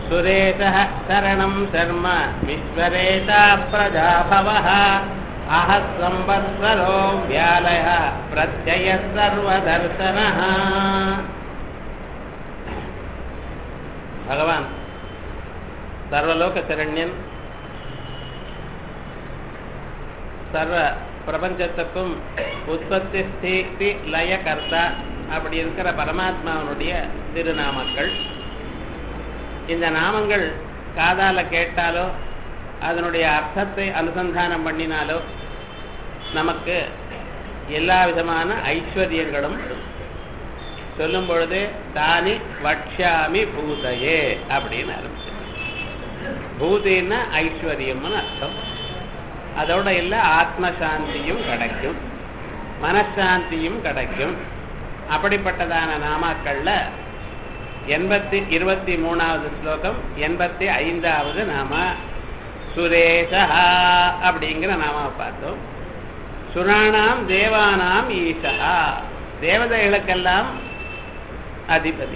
सुरेशः शरणं शर्म विश्वरेशा प्रजाभवः अहः संवत्सरो व्यालयः प्रत्ययः सर्वदर्शनः. भगवान सर्वलोक शरण्यन, சர்வ பிரபஞ்சத்துக்கும் உற்பத்தி ஸ்திதி லய கர்த்தா அப்படி இருக்கிற பரமாத்மாவனுடைய திருநாமங்கள். இந்த நாமங்கள் காதால கேட்டாலோ அதனுடைய அர்த்தத்தை அனுசந்தானம் பண்ணினாலோ நமக்கு எல்லா விதமான ஐஸ்வர்யங்களும் சொல்லும் பொழுது தானி வக்ஷாமி பூதையே அப்படின்னு ஆரம்பிச்சு. பூதின்னா ஐஸ்வர்யம்னு அர்த்தம். அதோட இல்லை ஆத்மசாந்தியும் கிடைக்கும், மனசாந்தியும் கிடைக்கும். அப்படிப்பட்டதான நாமாக்கள்ல 23வது ஸ்லோகம் 85வது நாம சுரேஷா அப்படிங்கிற நாமாவை பார்த்தோம். சுராணாம் தேவானாம் ஈஷா, தேவதைகளுக்கெல்லாம் அதிபதி.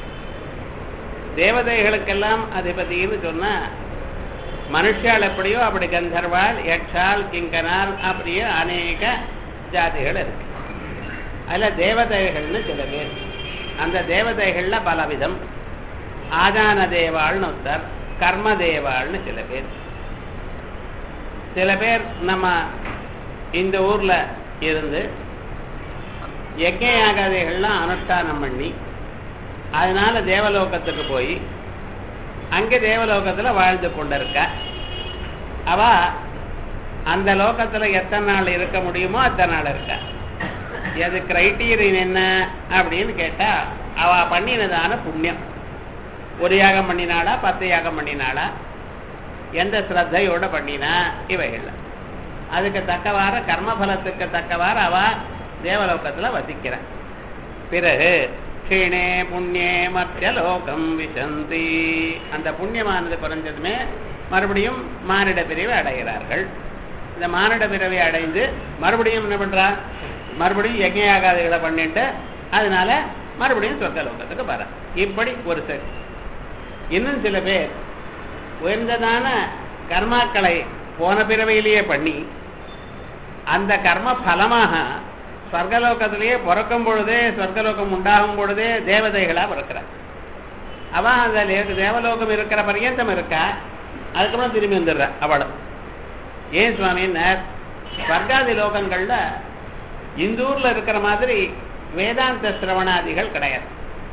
தேவதைகளுக்கெல்லாம் அதிபதினு சொன்னா மனுஷால் எப்படியோ அப்படி கந்தர்வால், யக்ஷால், கிங்கனால் அப்படியே அநேக ஜாதிகள் இருக்கு. அதில் தேவதைகள்னு சில பேர். அந்த தேவதைகள்ல பலவிதம். ஆதான தேவாள்னு ஒருத்தர், கர்ம தேவாள்னு சில பேர். சில பேர் நம்ம இந்த ஊர்ல இருந்து யஜ்ஞ யாகாதிகள்லாம் அனுஷ்டானம் பண்ணி அதனால தேவலோகத்துக்கு போய் அங்கே தேவலோகத்தில் வாழ்ந்து கொண்டிருக்க. அவ அந்த லோகத்தில் எத்தனை நாள் இருக்க முடியுமோ அத்தனை நாள் இருக்க. அது கிரைட்டீரியன் என்ன அப்படின்னு கேட்டா அவ பண்ணினதான புண்ணியம். ஒரு யாகம் பண்ணினாளா, 10 யாகம் பண்ணினாளா, எந்த ஸ்ரத்தையோட பண்ணினா, இவைகள் அதுக்கு தக்கவாறு கர்மபலத்துக்கு தக்கவாறு அவ தேவலோகத்தில் வசிக்கிற. பிறகு க்ஷீணே புண்ணியே மத்தியலோகம் விசந்தி, அந்த புண்ணியமானது குறைஞ்சதுமே மறுபடியும் மானிட பிரிவை அடைகிறார்கள். இந்த மானிட பிரிவை அடைந்து மறுபடியும் என்ன பண்றா, மறுபடியும் யஜ்ஞ யாகாதிகளை பண்ணிட்டு அதனால மறுபடியும் சொர்க்கலோகத்துக்கு வர. இப்படி ஒரு செட். இன்னும் சில பேர் உயர்ந்ததான கர்மாக்களை போன பிறவையிலேயே பண்ணி அந்த கர்ம பலமாக ஸ்வர்கலோகத்திலேயே பிறக்கும் பொழுதே, சொர்க்கலோகம் உண்டாகும் பொழுதே தேவதைகளா பிறக்கிறார். அவன் அந்த தேவலோகம் இருக்கிற பர்யந்தம் இருக்கா, அதுக்கப்புறம் திரும்பி வந்துடுற அவளும். ஏன் சுவாமின்னார், ஸ்வர்காதி லோகங்கள்ல இந்த ஊர்ல இருக்கிற மாதிரி வேதாந்த சிரவணாதிகள் கிடையாது.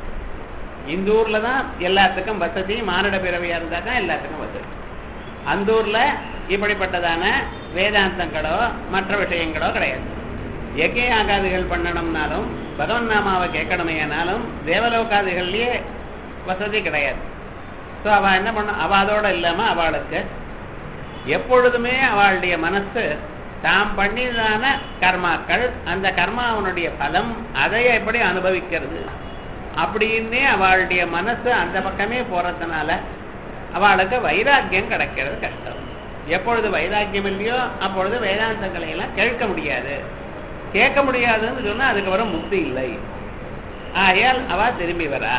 இந்த ஊர்ல தான் எல்லாத்துக்கும் வசதி. மானிட பிறவியா இருந்தா தான் எல்லாத்துக்கும் வசதி. அந்த ஊர்ல இப்படிப்பட்டதான வேதாந்தங்களோ மற்ற விஷயங்களோ கிடையாது. யஜ்ஞ யாகாதிகள் பண்ணணும்னாலும் பகவன் நாமாவை கேட்கணுமேனாலும் தேவலோகாதிகள்லயே வசதி கிடையாது. ஸோ அவ என்ன பண்ண, அவ அதோட இல்லாம அவளுக்கு எப்பொழுதுமே அவளுடைய மனசு தாம் பண்ணிதான கர்மாக்கள், அந்த கர்மாவனுடைய பலம், அதை எப்படி அனுபவிக்கிறது அப்படின்னே அவளுடைய மனசு அந்த பக்கமே போறதுனால அவளுக்கு வைராக்கியம் கிடைக்கிறது கஷ்டம். எப்பொழுது வைராக்கியம் இல்லையோ அப்பொழுது வேதாந்தங்களை எல்லாம் கேட்க முடியாது. கேட்க முடியாதுன்னு சொன்னா அதுக்கு வர முக்தி இல்லை. ஆகையால் அவ திரும்பி வரா.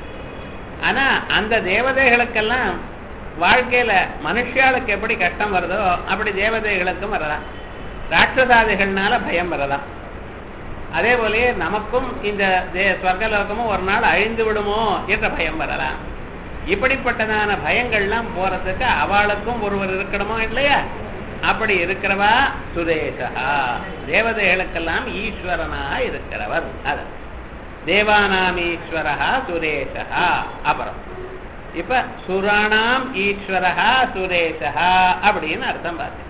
ஆனா அந்த தேவதைகளுக்கெல்லாம் வாழ்க்கையில மனுஷாளுக்கு எப்படி கஷ்டம் வருதோ அப்படி தேவதைகளுக்கும் வரலாம். ராட்சசாதிகள்னால பயம் வரலாம். அதே போலயே நமக்கும் இந்த ஸ்வர்கலோகமும் ஒரு நாள் அழிந்து விடுமோ என்ற பயம் வரலாம். இப்படிப்பட்டதான பயங்கள்லாம் போறதுக்கு அவளுக்கும் ஒருவர் இருக்கணுமோ இல்லையா? அப்படி இருக்கிறவா சுரேஷா, தேவதைகளுக்கெல்லாம் ஈஸ்வரனா இருக்கிறவர். அது தேவானாம் ஈஸ்வரஹா சுரேஷா. அப்புறம் இப்ப சுராணாம் ஈஸ்வரஹா சுரேஷா அப்படின்னு அர்த்தம் பார்த்து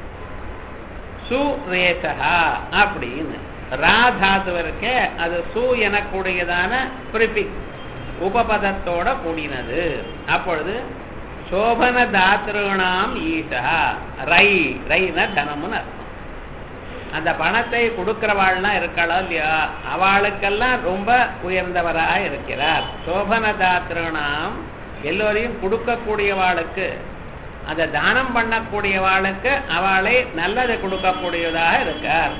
சுரேஷா அப்படின்னு ராதாதுவருக்கே அது சு எனக்கூடியதான பிரிபிக்ஸ் உபபதத்தோட கூடினது. அப்பொழுது சோபன தாத்ருணாம் ஈஷா, ரை ரைன தனம்னு அர்த்தம். அந்த பணத்தை கொடுக்கிறவாள்லாம் இருக்காளோ இல்லையா, அவளுக்கெல்லாம் ரொம்ப உயர்ந்தவராக இருக்கிறார். சோபன தாத்ருணாம், எல்லோரையும் கொடுக்கக்கூடியவாளுக்கு, அந்த தானம் பண்ணக்கூடியவாளுக்கு அவளை நல்லது கொடுக்கக்கூடியதாக இருக்கார்.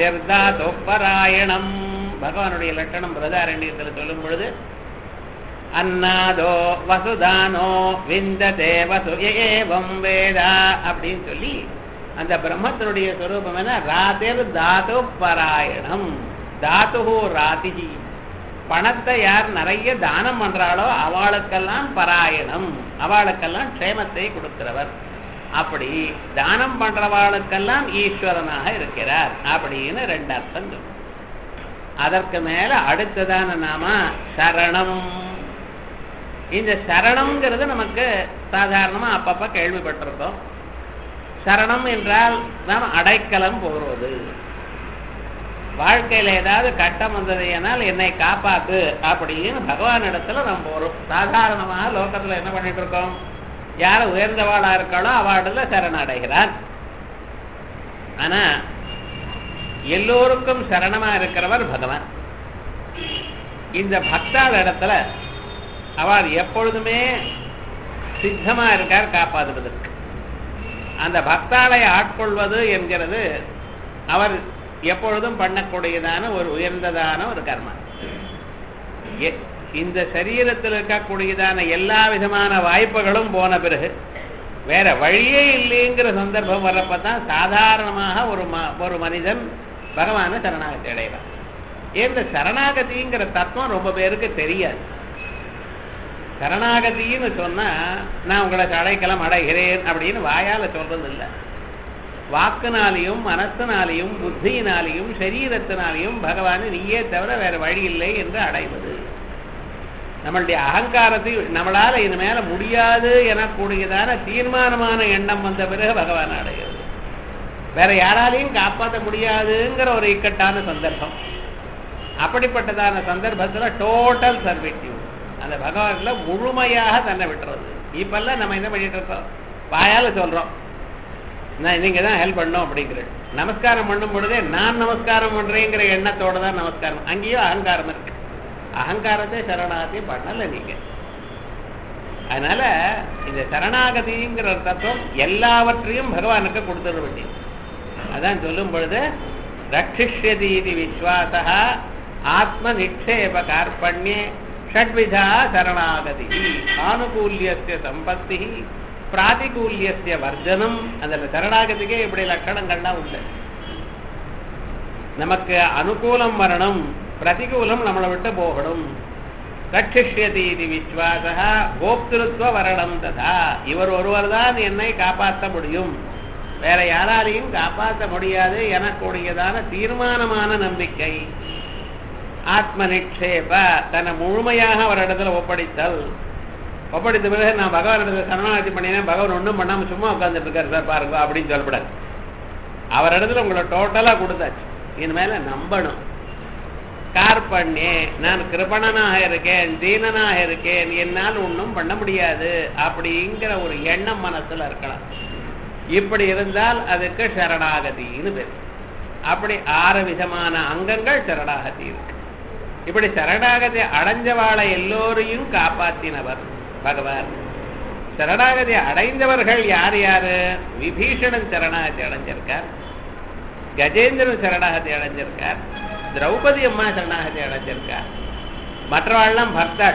ராதிர்தா தொப்பராயணம், பகவானுடைய லட்சணம் பிரதாரண்யத்தில் சொல்லும் பொழுது அன்னாதோ வசுதானோ விந்ததே வசு ஏவம் வேதா அப்படின்னு சொல்லி அந்த பிரம்மத்தினுடைய ஸ்வரூபம் என்ன? ராதிர் தாது பராயணம். தாத்து ராதி. பணத்தை யார் நிறைய தானம் பண்றாளோ அவளுக்கெல்லாம் பராயணம், அவளுக்கெல்லாம் க்ஷேமத்தை கொடுக்கிறவர். அப்படி தானம் பண்றவாளுக்கெல்லாம் ஈஸ்வரனாக இருக்கிறார் அப்படின்னு ரெண்டு அர்த்தம் சொல்லும். அதற்கு மேல அடுத்ததான நாம சரணம். இந்த சரணம்ங்கிறது நமக்கு சாதாரணமா அப்பப்ப கேள்விப்பட்டிருக்கோம். சரணம் என்றால் நாம் அடைக்கலம் போகிறது. வாழ்க்கையில ஏதாவது கட்டம் வந்தது என்னால் என்னை காப்பாத்து அப்படின்னு பகவான் இடத்துல நம்ம போறோம். சாதாரணமாக லோகத்துல என்ன பண்ணிட்டு இருக்கோம்? யார உயர்ந்தவாளா இருக்காளோ அவளிடத்துல சரணடைகிறான். ஆனா எல்லோருக்கும் சரணமா இருக்கிறவர் பகவான். இந்த பக்தாள் இடத்துல அவர் எப்பொழுதுமே சித்தமா இருக்கார் காப்பாற்றுவதற்கு. அந்த பக்தாளை ஆட்கொள்வது என்கிறது அவர் எப்பொழுதும் பண்ணக்கூடியதான ஒரு உயர்ந்ததான ஒரு கர்மம். இந்த சரீரத்தில் இருக்கக்கூடியதான எல்லா விதமான வாய்ப்புகளும் போன பிறகு வேற வழியே இல்லைங்கிற சந்தர்ப்பம் வர்றப்பதான் சாதாரணமாக ஒரு மனிதன் பகவான சரணாகதி அடைவார். இந்த சரணாகதிங்கிற தத்துவம் ரொம்ப பேருக்கு தெரியாது. சரணாகதின்னு சொன்னா நான் உங்களை அடைக்கலம் அடைகிறேன் அப்படின்னு வாயால சொல்றது இல்லை. வாக்குனாலையும் மனத்தினாலையும் புத்தியினாலையும் சரீரத்தினாலையும் பகவான் நீயே தவிர வேற வழி இல்லை என்று அடைவது. நம்மளுடைய அகங்காரத்தை நம்மளால இது மேல முடியாது எனக்கூடியதான தீர்மானமான எண்ணம் வந்த பிறகு பகவான் அடைகிறது. வேற யாராலையும் காப்பாற்ற முடியாதுங்கிற ஒரு இக்கட்டான சந்தர்ப்பம். அப்படிப்பட்டதான சந்தர்ப்பத்துல டோட்டல் சர்வீட்டிவ் அந்த பகவான்ல முழுமையாக தன்னை விட்டுறது. இப்பெல்லாம் நம்ம என்ன பண்ணிட்டு இருக்கோம்? வாயால சொல்றோம் நீங்க தான் ஹெல்ப் பண்ணோம் அப்படிங்கிற. நமஸ்காரம் பண்ணும் பொழுதே நான் நமஸ்காரம் பண்றேங்கிற எண்ணத்தோட தான் நமஸ்காரம். அங்கேயும் அகங்காரம் இருக்கு. அகங்காரத்தை சரணாகதி பண்ணல நீங்க. அதனால இந்த சரணாகதிங்கிற தத்துவம் எல்லாவற்றையும் பகவானுக்கு கொடுத்துட வேண்டியது. அதான் சொல்லும் பொழுது ரட்சிஷ்யதி விஸ்வாசா ஆத்ம நிக்ஷேப கார்பண்யே ஷட்விதா சரணாகதி ஆனுகூல்யஸ்ய சம்பத்தி பிராதிகூல்யஸ்ய வர்ஜனம். அந்த சரணாகதிக்கே இப்படி லட்சணங்கள்லாம் உண்டு. நமக்கு அனுகூலம் வரணும், பிரதிகூலம் நம்மளை விட்டு போகணும். ரட்சிஷ்யதி விஸ்வாசா கோப்திருத்வ வரணும் ததா. இவர் ஒருவர் தான் என்னை காப்பாற்ற முடியும், வேற யாராலையும் காப்பாற்ற முடியாது எனக்கூடியதான தீர்மானமான நம்பிக்கை. ஆத்ம நிக்ஷேப தன்னை முழுமையாக அவரிடத்துல ஒப்படைத்த பிறகு நான் பகவான் இடத்துல சரணாகதி பண்ணினேன், பகவான் ஒன்றும் பண்ணாம சும்மா உட்கார்ந்துட்டு இருக்காரு சார் பாருங்க அப்படின்னு சொல்லப்படாது. அவரிடத்துல உங்களை டோட்டலா கொடுத்தாச்சு. இனிமேல நம்பணும். கார்பண்யே நான் கிருபணனாக இருக்கேன், தீனனாக இருக்கேன், என்னால் ஒன்றும் பண்ண முடியாது அப்படிங்கிற ஒரு எண்ணம் மனசுல இருக்கலாம். இப்படி இருந்தால் அதுக்கு சரணாகதின்னு பேர். அப்படி 6 விதமான அங்கங்கள் சரணாகதி இருக்கு. இப்படி சரணாகதி அடைஞ்சவாளை எல்லோரையும் காப்பாற்றினவர் பகவான். சரணாகதி அடைந்தவர்கள் யார் யாரு? விபீஷணன் சரணாகதி அடைஞ்சிருக்கார், கஜேந்திரன் சரணாகதி அடைஞ்சிருக்கார், திரௌபதி அம்மா சரணாகதி அடைஞ்சிருக்கார். மற்றவாள்லாம் பக்தாள்,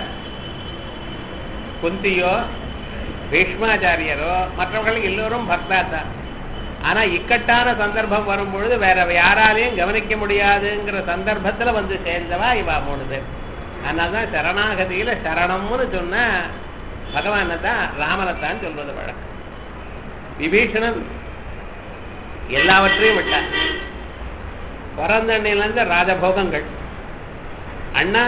குந்தியோ பீஷ்மாச்சாரியரோ மற்றவர்கள் எல்லோரும் பக்தா தான். ஆனா இக்கட்டான சந்தர்ப்பம் வரும்பொழுது வேற யாராலையும் கவனிக்க முடியாதுங்கிற சந்தர்ப்பத்துல வந்து சேர்ந்தவா இவா 3 பேர். அதனால்தான் சரணாகதியில சரணம்னு சொன்ன பகவானை தான் ராமனைத்தான் சொல்வது வழக்கம். விபீஷணன் எல்லாவற்றையும் விட்டார். பிறந்தண்ணிலிருந்து ராஜபோகங்கள். அண்ணா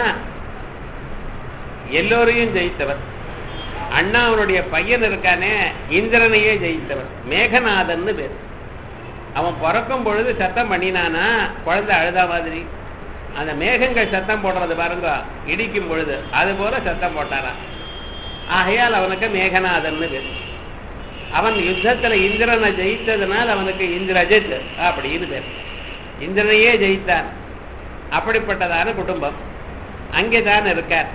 எல்லோரையும் ஜெயித்தவர். அண்ணா அவனுடைய பையன் இருக்கானே இந்திரனையே ஜெயித்தவர், மேகநாதன்னு பேர். அவன் பிறக்கும் பொழுது சத்தம் பண்ணினானா குழந்தை அழுதா மாதிரி. அந்த மேகங்கள் சத்தம் போடுறது பாருங்க இடிக்கும் பொழுது, அது போல சத்தம் போட்டாரான். ஆகையால் அவனுக்கு மேகநாதன்னு பேர். அவன் யுத்தத்துல இந்திரனை ஜெயித்ததுனால் அவனுக்கு இந்திரஜித் அப்படின்னு பேர். இந்திரனையே ஜெயித்தான். அப்படிப்பட்டதான குடும்பம் அங்கேதான் இருக்கார்.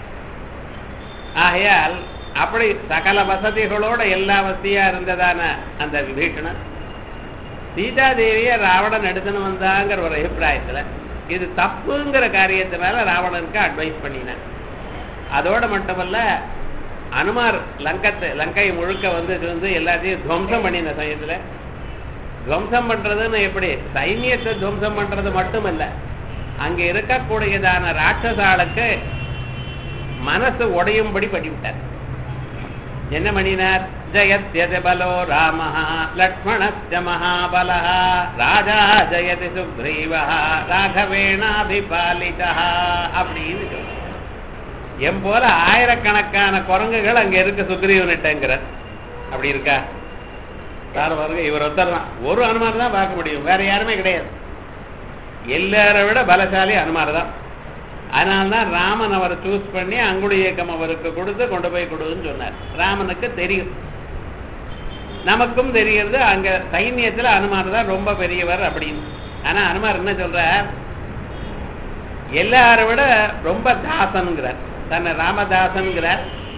ஆகையால் அப்படி சகல வசதிகளோட எல்லா வசதியா இருந்ததான அந்த விபீஷணன் சீதாதேவிய ராவணன் எடுத்துன்னு வந்தாங்கிற ஒரு அபிப்பிராயத்துல இது தப்புங்கிற காரியத்தினால ராவணனுக்கு அட்வைஸ் பண்ணினான். அதோட மட்டுமல்ல, அனுமார் லங்கை முழுக்க வந்து எல்லாத்தையும் துவம்சம் பண்ணின சமயத்துல, துவம்சம் பண்றதுன்னு எப்படி சைன்யத்தை துவம்சம் பண்றது மட்டும் இல்ல, அங்க இருக்கக்கூடியதான ராட்சசாளுக்கு மனசு உடையும்படி பண்ணிவிட்டார். என்ன பண்ணினார்? ஜயத்யதி பலோ ராமஹ லக்ஷ்மணஸ்ய மகாபலஹ ராஜா ஜயதி சுக்ரீவஹ ராகவேணாபிபாலிதஹ அப்படின்னு சொல்ற. எம் போல ஆயிரக்கணக்கான குரங்குகள் அங்க இருக்கு சுக்ரீவன்கிட்டங்கிறார். அப்படி இருக்கா? பாருங்க, இவர் ஒருத்தர் தான், ஒரு அனுமார் தான் பார்க்க முடியும், வேற யாருமே கிடையாது. எல்லாரை விட பலசாலி அனுமார் தான். அதனால்தான் ராமன் அவரை சூஸ் பண்ணி அங்குடி இயக்கம் அவருக்கு கொடுத்து கொண்டு போய் கொடுன்னு சொன்னார். ராமனுக்கு தெரியும், நமக்கும் தெரிகிறது அங்க சைன்யத்துல அனுமார் தான் ரொம்ப பெரியவர் அப்படின்னு. ஆனா அனுமார் என்ன சொல்றார்? எல்லாரை விட ரொம்ப தாசனுங்கிறார், தன்னை ராமதாசன்கிறார்.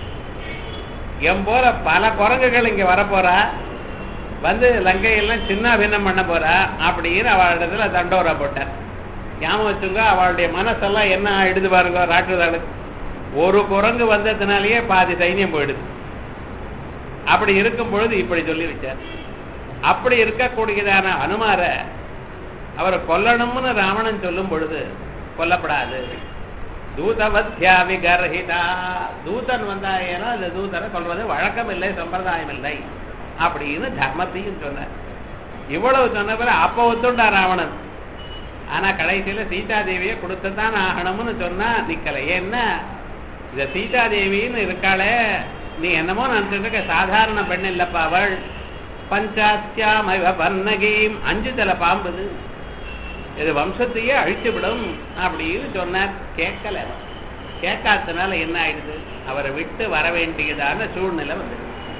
எம் போல பல குரங்குகள் இங்க வரப்போறா, வந்து லங்கையெல்லாம் சின்ன பின்னம் பண்ண போறா அப்படின்னு அவளிடத்துல தண்டோரா போட்டார். ஞாபகம் வச்சுங்க, அவளுடைய மனசெல்லாம் என்ன ஆயிடுது பாருங்க. ராட்சதாளுக்கு ஒரு குரங்கு வந்ததுனாலேயே பாதி சைன்யம் போயிடுது. அப்படி இருக்கும் பொழுது இப்படி சொல்லி வச்சார். அப்படி இருக்கக்கூடியதான அனுமார அவரை கொல்லணும்னு ராவணன் சொல்லும் பொழுது கொல்லப்படாது. தூதவத்யா விகர்ஹிதா, தூதன் வந்தாயேனா அந்த தூதனை கொல்வது வழக்கம் இல்லை, சம்பிரதாயம் இல்லை அப்படின்னு தர்மத்தையும் சொன்னார். இவ்வளவு சொன்ன பிறகு அப்போ ஒத்துண்டா ராவணன். ஆனா கடைசியில சீதாதேவியை கொடுத்துதான் ஆகணும்னு சொன்னா நிக்கல. ஏன்னா இந்த சீதாதேவின்னு இருக்காளே, நீ என்னமோ நினைச்சிட்டு இருக்க, சாதாரண பெண் இல்லப்பா அவள். பஞ்சாஸ்யாம பன்னகீம், 5 தலை பாம்புது, இது வம்சத்தையே அழிச்சு விடும் அப்படின்னு சொன்னார். கேட்கல. கேட்காதனால என்ன ஆயிடுது? அவரை விட்டு வர வேண்டியதான சூழ்நிலை வந்து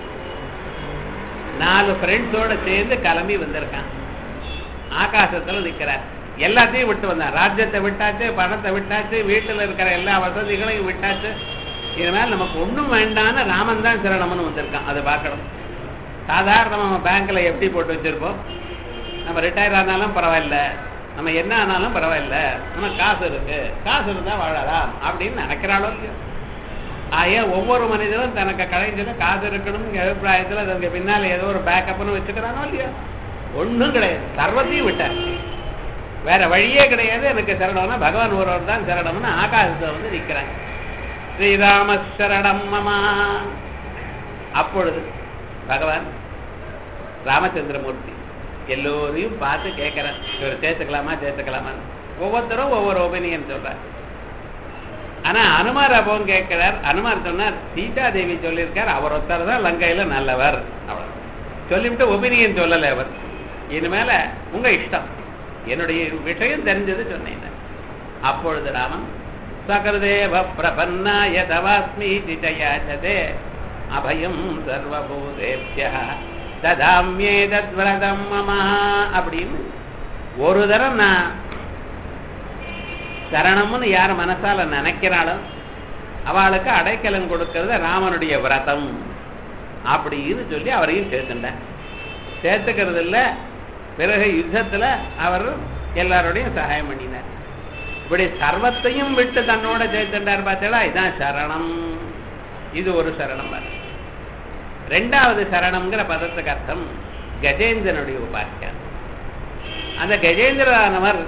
4 ஃப்ரெண்ட்ஸோட சேர்ந்து கிளம்பி வந்திருக்கான். ஆகாசத்துல நிக்கிறார். எல்லாத்தையும் விட்டு வந்தான். ராஜ்யத்தை விட்டாச்சு, பணத்தை விட்டாச்சு, வீட்டுல இருக்கிற எல்லா வசதிகளையும் விட்டாச்சு. இதனால நமக்கு ஒண்ணும் வேண்டான்னு ராமன் தான் சரணம்னு வந்திருக்கான். அதை பார்க்கணும். சாதாரண நம்ம பேங்க்ல எப்படி போட்டு வச்சிருப்போம், நம்ம ரிட்டையர் ஆனாலும் பரவாயில்ல, நம்ம என்ன ஆனாலும் பரவாயில்ல, நம்ம காசு இருக்கு, காசு இருந்தா வாழலாம் அப்படின்னு நினைக்கிறாளோ இல்லையோ. ஒவ்வொரு மனிதரும் தனக்கு கடைசியில காசு இருக்கணும் அபிப்பிராயத்துல அதுக்கு பின்னால ஏதோ ஒரு பேக்கப்னு வச்சுக்கிறானோ இல்லையோ. ஒண்ணும் கிடையாது, சர்வத்தையும் விட்டார். வேற வழியே கிடையாது. எனக்கு சரணம்னா பகவான் ஒருவர் தான் சரணம்னு ஆகாசத்தை வந்து நிற்கிறாங்க. ஸ்ரீராம சரணம் மமா. அப்பொழுது பகவான் ராமச்சந்திரமூர்த்தி எல்லோரையும் பார்த்து கேட்கிறார், இவர் சேர்த்துக்கலாமா. ஒவ்வொருத்தரும் ஒவ்வொரு ஒபினியன் சொல்றார். ஆனா அனுமார் அப்பவும் கேட்கிறார். அனுமார் சொன்னார், சீதாதேவி சொல்லியிருக்கார், அவர் ஒருத்தர் தான் லங்கையில நல்லவர் அவ்வளவு சொல்லிவிட்டு ஒபினியன் சொல்லலை அவர். இனிமேல உங்க இஷ்டம், என்னுடைய விஷயம் தெரிஞ்சது சொன்னேன். அப்பொழுது ராமன் சகருதேவ பிரபன்னாய தவாஸ்மி சிதயாச்சதே அபயம் சர்வபூதேப்யா ததாம்யே தத்வ்ரதம் மமா அப்படின்னு ஒரு தரம் நான் சரணம்னு யார் மனசால நினைக்கிறாளோ அவளுக்கு அடைக்கலம் கொடுக்கறது ராமனுடைய விரதம் அப்படின்னு சொல்லி அவரையும் சேர்த்துட்டேன். சேர்த்துக்கிறது இல்லை, பிறகு யுத்தத்துல அவர் எல்லாரோடையும் சகாயம் பண்ணினார். இப்படி சர்வத்தையும் விட்டு தன்னோட சேர்த்துட்டார். பார்த்தா இதான் சரணம். இது ஒரு சரணம். ரெண்டாவது சரணம்ங்கிற பதத்துக்கு அர்த்தம் கஜேந்திரனுடைய உபாசியம். அந்த கஜேந்திரனவர்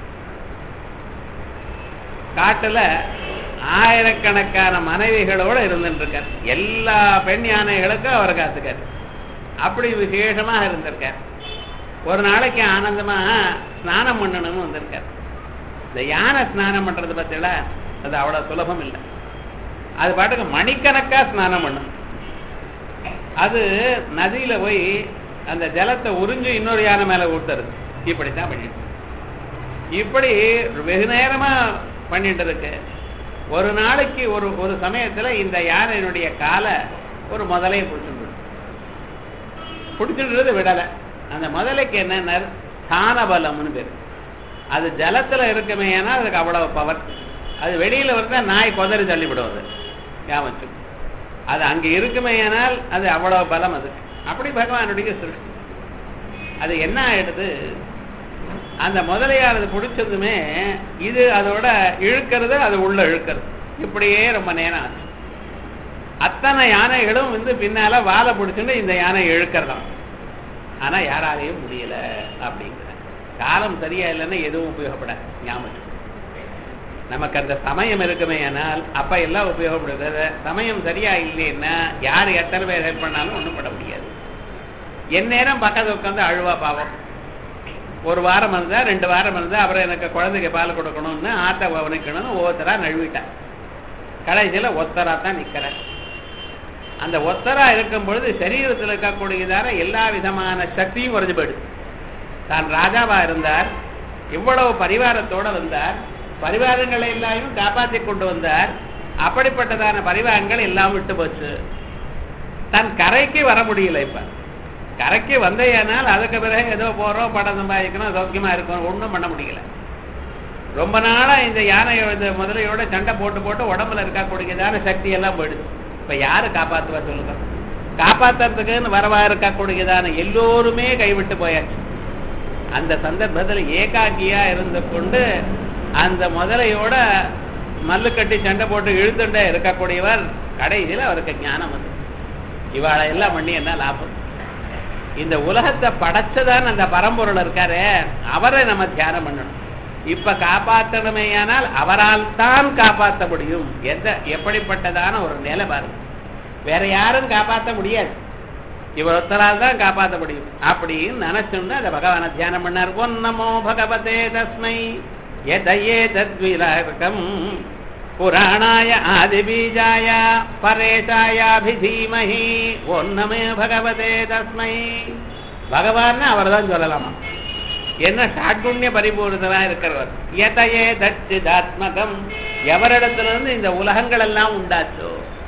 காட்டுல ஆயிரக்கணக்கான மனைவிகளோட இருந்துட்டு இருக்கார். எல்லா பெண் யானைகளுக்கும் அவர் காத்துக்கார். அப்படி விசேஷமாக இருந்திருக்கார். ஒரு நாளைக்கு ஆனந்தமா ஸ்நானம் பண்ணணும்னு வந்திருக்கார். இந்த யானை ஸ்நானம் பண்றது பத்தில அது அவ்வளவு சுலபம் இல்லை. அது பாட்டுக்கு மணிக்கணக்கா ஸ்நானம் பண்ணும். அது நதியில போய் அந்த ஜலத்தை உறிஞ்சு இன்னொரு யானை மேல ஊத்துறது. இப்படித்தான் பண்ணிட்டு இப்படி வெகு நேரமா பண்ணிட்டு இருக்கு. ஒரு நாளைக்கு ஒரு சமயத்துல இந்த யானையினுடைய காலை ஒரு முதலையை பிடிச்சுட்டு விடலை. அந்த முதலைக்கு என்ன தானபலம்னு பேரு. அது ஜலத்துல இருக்குமே, ஏன்னா அதுக்கு அவ்வளவு பவர். அது வெளியில வந்தா நாய் கொதறி தள்ளிவிடுவது யாமச்சு. அது அங்க இருக்குமே, ஆனால் அது அவ்வளவு பலம். அது அப்படி பகவானுடைய சிருஷ்டி. அது என்ன ஆயிடுது, அந்த முதலையானது பிடிச்சதுமே இது அதோட இழுக்கிறது, அது உள்ள இழுக்கிறது. இப்படியே ரொம்ப நேரம் ஆச்சு. அத்தனை யானைகளும் பின்னால வாழை பிடிச்சுட்டு இந்த யானை இழுக்கிறதாம். ஆனா யாராலையும் முடியல அப்படிங்கிற காலம் சரியா இல்லைன்னா எதுவும் உபயோகப்படாது. ஞாபகம் நமக்கு அந்த சமயம் இருக்குமே ஆனால் அப்ப எல்லாம் உபயோகப்படுது. சமயம் சரியா இல்லைன்னா யார் எத்தனை பேர் ஹெல்ப் பண்ணாலும் ஒண்ணும் பண்ண முடியாது. என் நேரம் பக்கத்து உட்காந்து அழுவா பாவம். ஒரு வாரம் இருந்தா 2 வாரம் இருந்தா அப்புறம் எனக்கு குழந்தைக்கு பால் கொடுக்கணும்னு ஆத்த கவனிக்கணும்னு ஒவ்வொருத்தரா நழுவிட்டேன். கடைசியில ஒத்தரா தான் நிக்கிறேன். அந்த ஒத்தரா இருக்கும் பொழுது சரீரத்தில் இருக்கக்கூடியதான எல்லா விதமான சக்தியும் குறைஞ்சு போயிடுது. தான் ராஜாவா இருந்தார், இவ்வளவு பரிவாரத்தோட வந்தார், பரிவாரங்களை எல்லாரையும் காப்பாற்றி கொண்டு வந்தார். அப்படிப்பட்டதான பரிவாரங்கள் எல்லாம் விட்டு போச்சு. தன் கரைக்கு வர முடியல. இப்ப கரைக்கு வந்தேனால் அதுக்கு பிறகு ஏதோ போறோம், படம் சம்பாதிக்கணும், சௌக்கியமா இருக்கணும், ஒன்றும் பண்ண முடியல. ரொம்ப நாளா இந்த யானை முதலையோட சண்டை போட்டு போட்டு உடம்புல இருக்கக்கூடியதான சக்தி எல்லாம் போயிடுது. இப்ப யாரு காப்பாத்துவா சொல்லுங்க? காப்பாத்துறதுக்குன்னு வரவா இருக்கக்கூடியதான எல்லோருமே கைவிட்டு போயாச்சு. அந்த சந்தர்ப்பத்தில் ஏகாக்கியா இருந்து கொண்டு அந்த முதலையோட மல்லு கட்டி சண்டை போட்டு இழுத்துட்டே இருக்கக்கூடியவர் கடைசியில் அவருக்கு ஞானம் வந்து இவாளை எல்லாம் பண்ணி என்ன லாபம்? இந்த உலகத்தை படைச்சதான் அந்த பரம்பொருள் இருக்காரு, அவரை நம்ம தியானம் பண்ணணும். இப்ப காப்பாற்றணுமேயானால் அவரால் தான் காப்பாற்ற முடியும். எப்படிப்பட்டதான ஒரு நிலை பாருங்க. வேற யாரும் காப்பாற்ற முடியாது, இவர் ஒருத்தரால் தான் காப்பாற்ற முடியும் அப்படின்னு நினைச்சோம்னா அந்த பகவானை தியானம் பண்ணார். ஓம் நமோ பகவதே தஸ்மை யதயே தத்விலகம் புராணாய ஆதிபீஜாய பரேசாயாபிதீமஹி. ஓம் நமோ பகவதே தஸ்மை. பகவான் அவர் தான் சொல்லலாமா? என்ன ஷாட்குண்ய பரிபூர்ணனா இருக்கிறவர். யதயே தச்சிதாத்மகம், எவரிடத்திலிருந்து இந்த உலகங்கள் எல்லாம் உண்டாச்சோ,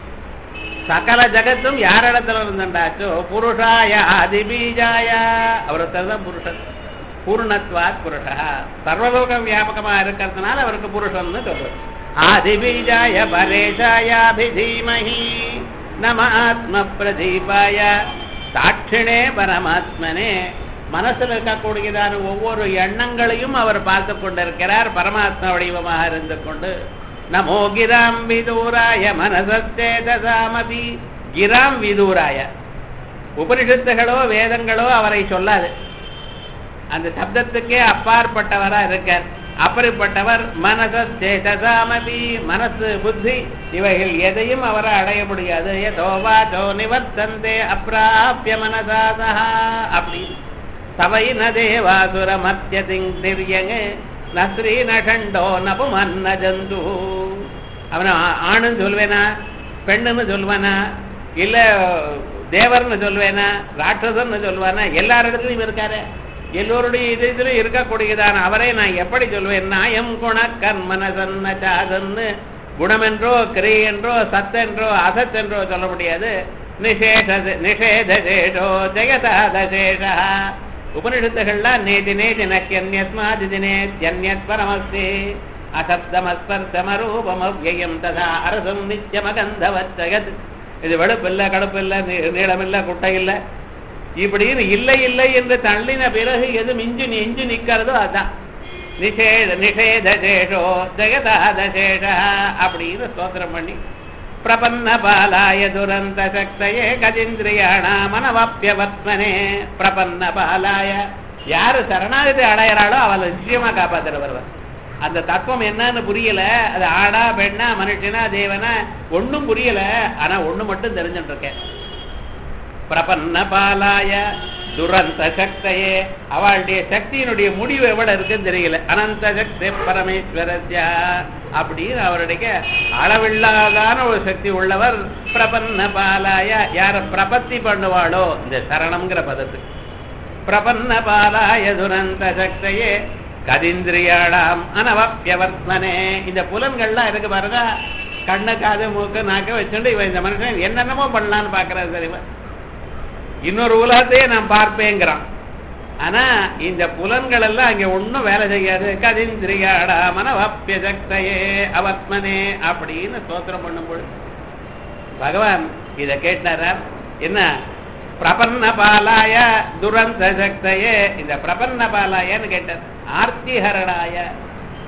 சகல ஜகத்தும் யாரிடத்துல இருந்துண்டாச்சோ, புருஷாய ஆதிபீஜாய, அவருக்கு தான் புருஷன். பூர்ணத்வாத் புருஷா, சர்வலோகம் வியாபகமா இருக்கிறதுனால அவருக்கு புருஷன் சொல்றது. ஆதிபீஜாய பரேஷாயாபிதீமஹி நம ஆத்ம பிரதீபாய சாட்சிணே பரமாத்மனே. மனசுல இருக்கக்கூடியதான ஒவ்வொரு எண்ணங்களையும் அவர் பார்த்து கொண்டிருக்கிறார், பரமாத்மா வடிவமாக இருந்து கொண்டு. நமோ கிராம் விதூராய மனசேதசாமதி. கிராம் விதூராய, உபனிஷத்துகளோ வேதங்களோ அவரை சொல்லாது, அந்த சப்தத்துக்கே அப்பாற்பட்டவரா இருக்கார். அப்படிப்பட்டவர் மனசேதசாமதி, மனசு புத்தி இவைகள் எதையும் அவரை அடைய முடியாது. யதோவாச்சோ நிவர்த்தந்தே அப்ராப்ய மனசாதா. அப்படி சவை ந தேவாசுரமத்யதிங்திர்யங்கே நஸ்ரீ நண்டோ நபுமன்ன ஜந்து. அவனை ஆணுன்னு சொல்வேனா, பெண்ணுன்னு சொல்வானா, இல்ல தேவர்னு சொல்வேனா, ராட்சசன்னு சொல்வானா? எல்லாரிடத்துலையும் இருக்காரு, எல்லோருடைய இதுல இருக்கக்கூடியதான அவரை நான் எப்படி சொல்வேன்? நாயம் குண கர்மனசன்னு குணமென்றோ கிரி என்றோ சத்தென்றோ அசத்தென்றோ சொல்ல முடியாது. நிஷேதசேஷோ ஜெகதாதசேஷா. உபனிஷத்துகள்லாம் நேதி நேதி நக்கியன்யஸ்மாதிதினேத்யன்யத் பரமஸ்தி அசப்தமஸ்பர்சமரூபமவ்யயம் ததா அரசம் நித்யமகந்தவத் ஜகத். இது வெளுப்பில்லை, கடுப்பில்லை, நீளமில்லை, குட்டை இல்லை, இப்படின்னு இல்லை இல்லை என்று தள்ளின பிறகு எது மிஞ்சு எஞ்சு நிக்கிறதோ அதான் நிஷேதசேஷோ ஜெகதாதசேஷா அப்படின்னு ஸ்தோத்திரம் பண்ணி பிரபன்ன பாலாய துரந்த சக்தயே கஜேந்திரியாணா மனவாப்பியவத்மனே. பிரபன்ன பாலாய, யாரு சரணாகதி அடையிறாளோ அவளை நிச்சயமா காப்பாத்துற வருவார். அந்த தத்துவம் என்னன்னு புரியல, அது ஆடா பெண்ணா மனுஷனா தேவனா ஒன்னும் புரியல, ஆனா ஒண்ணு மட்டும் தெரிஞ்சுட்டு இருக்கேன். பிரபன்ன பாலாய துரந்த சக்தையே, அவளுடைய சக்தியினுடைய முடிவு எவ்வளவு இருக்குன்னு தெரியல. அனந்த சக்தி பரமேஸ்வரத்யா அப்படின்னு அவருடைய அளவில்லாதான ஒரு சக்தி உள்ளவர். பிரபன்ன பாலாய, யார பிரபத்தி பண்ணுவாளோ இந்த சரணம்ங்கிற பதத்துக்கு. பிரபன்ன பாலாய துரந்த சக்தையே கதிந்திரியாடாம் அனவப்பியவர்த்தனே. இந்த புலன்கள்லாம் இருக்கு பாருங்க, கண்ணு காது மூக்கு நாக்க வச்சுட்டு இவன் இந்த மனுஷன் என்னென்னமோ பண்ணலான்னு பாக்குறாரு தெரியுமா? இன்னொரு உலகத்தையே நான் பார்ப்பேங்கிறான். ஆனா இந்த புலன்கள் எல்லாம் அங்க ஒன்னும் வேலை செய்யாது. கதிந்திரியாடா மனவப்பிய சக்தையே அவத்மனே அப்படின்னு ஸ்தோத்திரம் பண்ணும்போது பகவான் இத கேட்டாரா என்ன? பிரபன்ன பாலாய துரந்த சக்தையே. இந்த பிரபன்ன பாலாயன்னு கேட்டார். ஆர்த்திஹரணாய,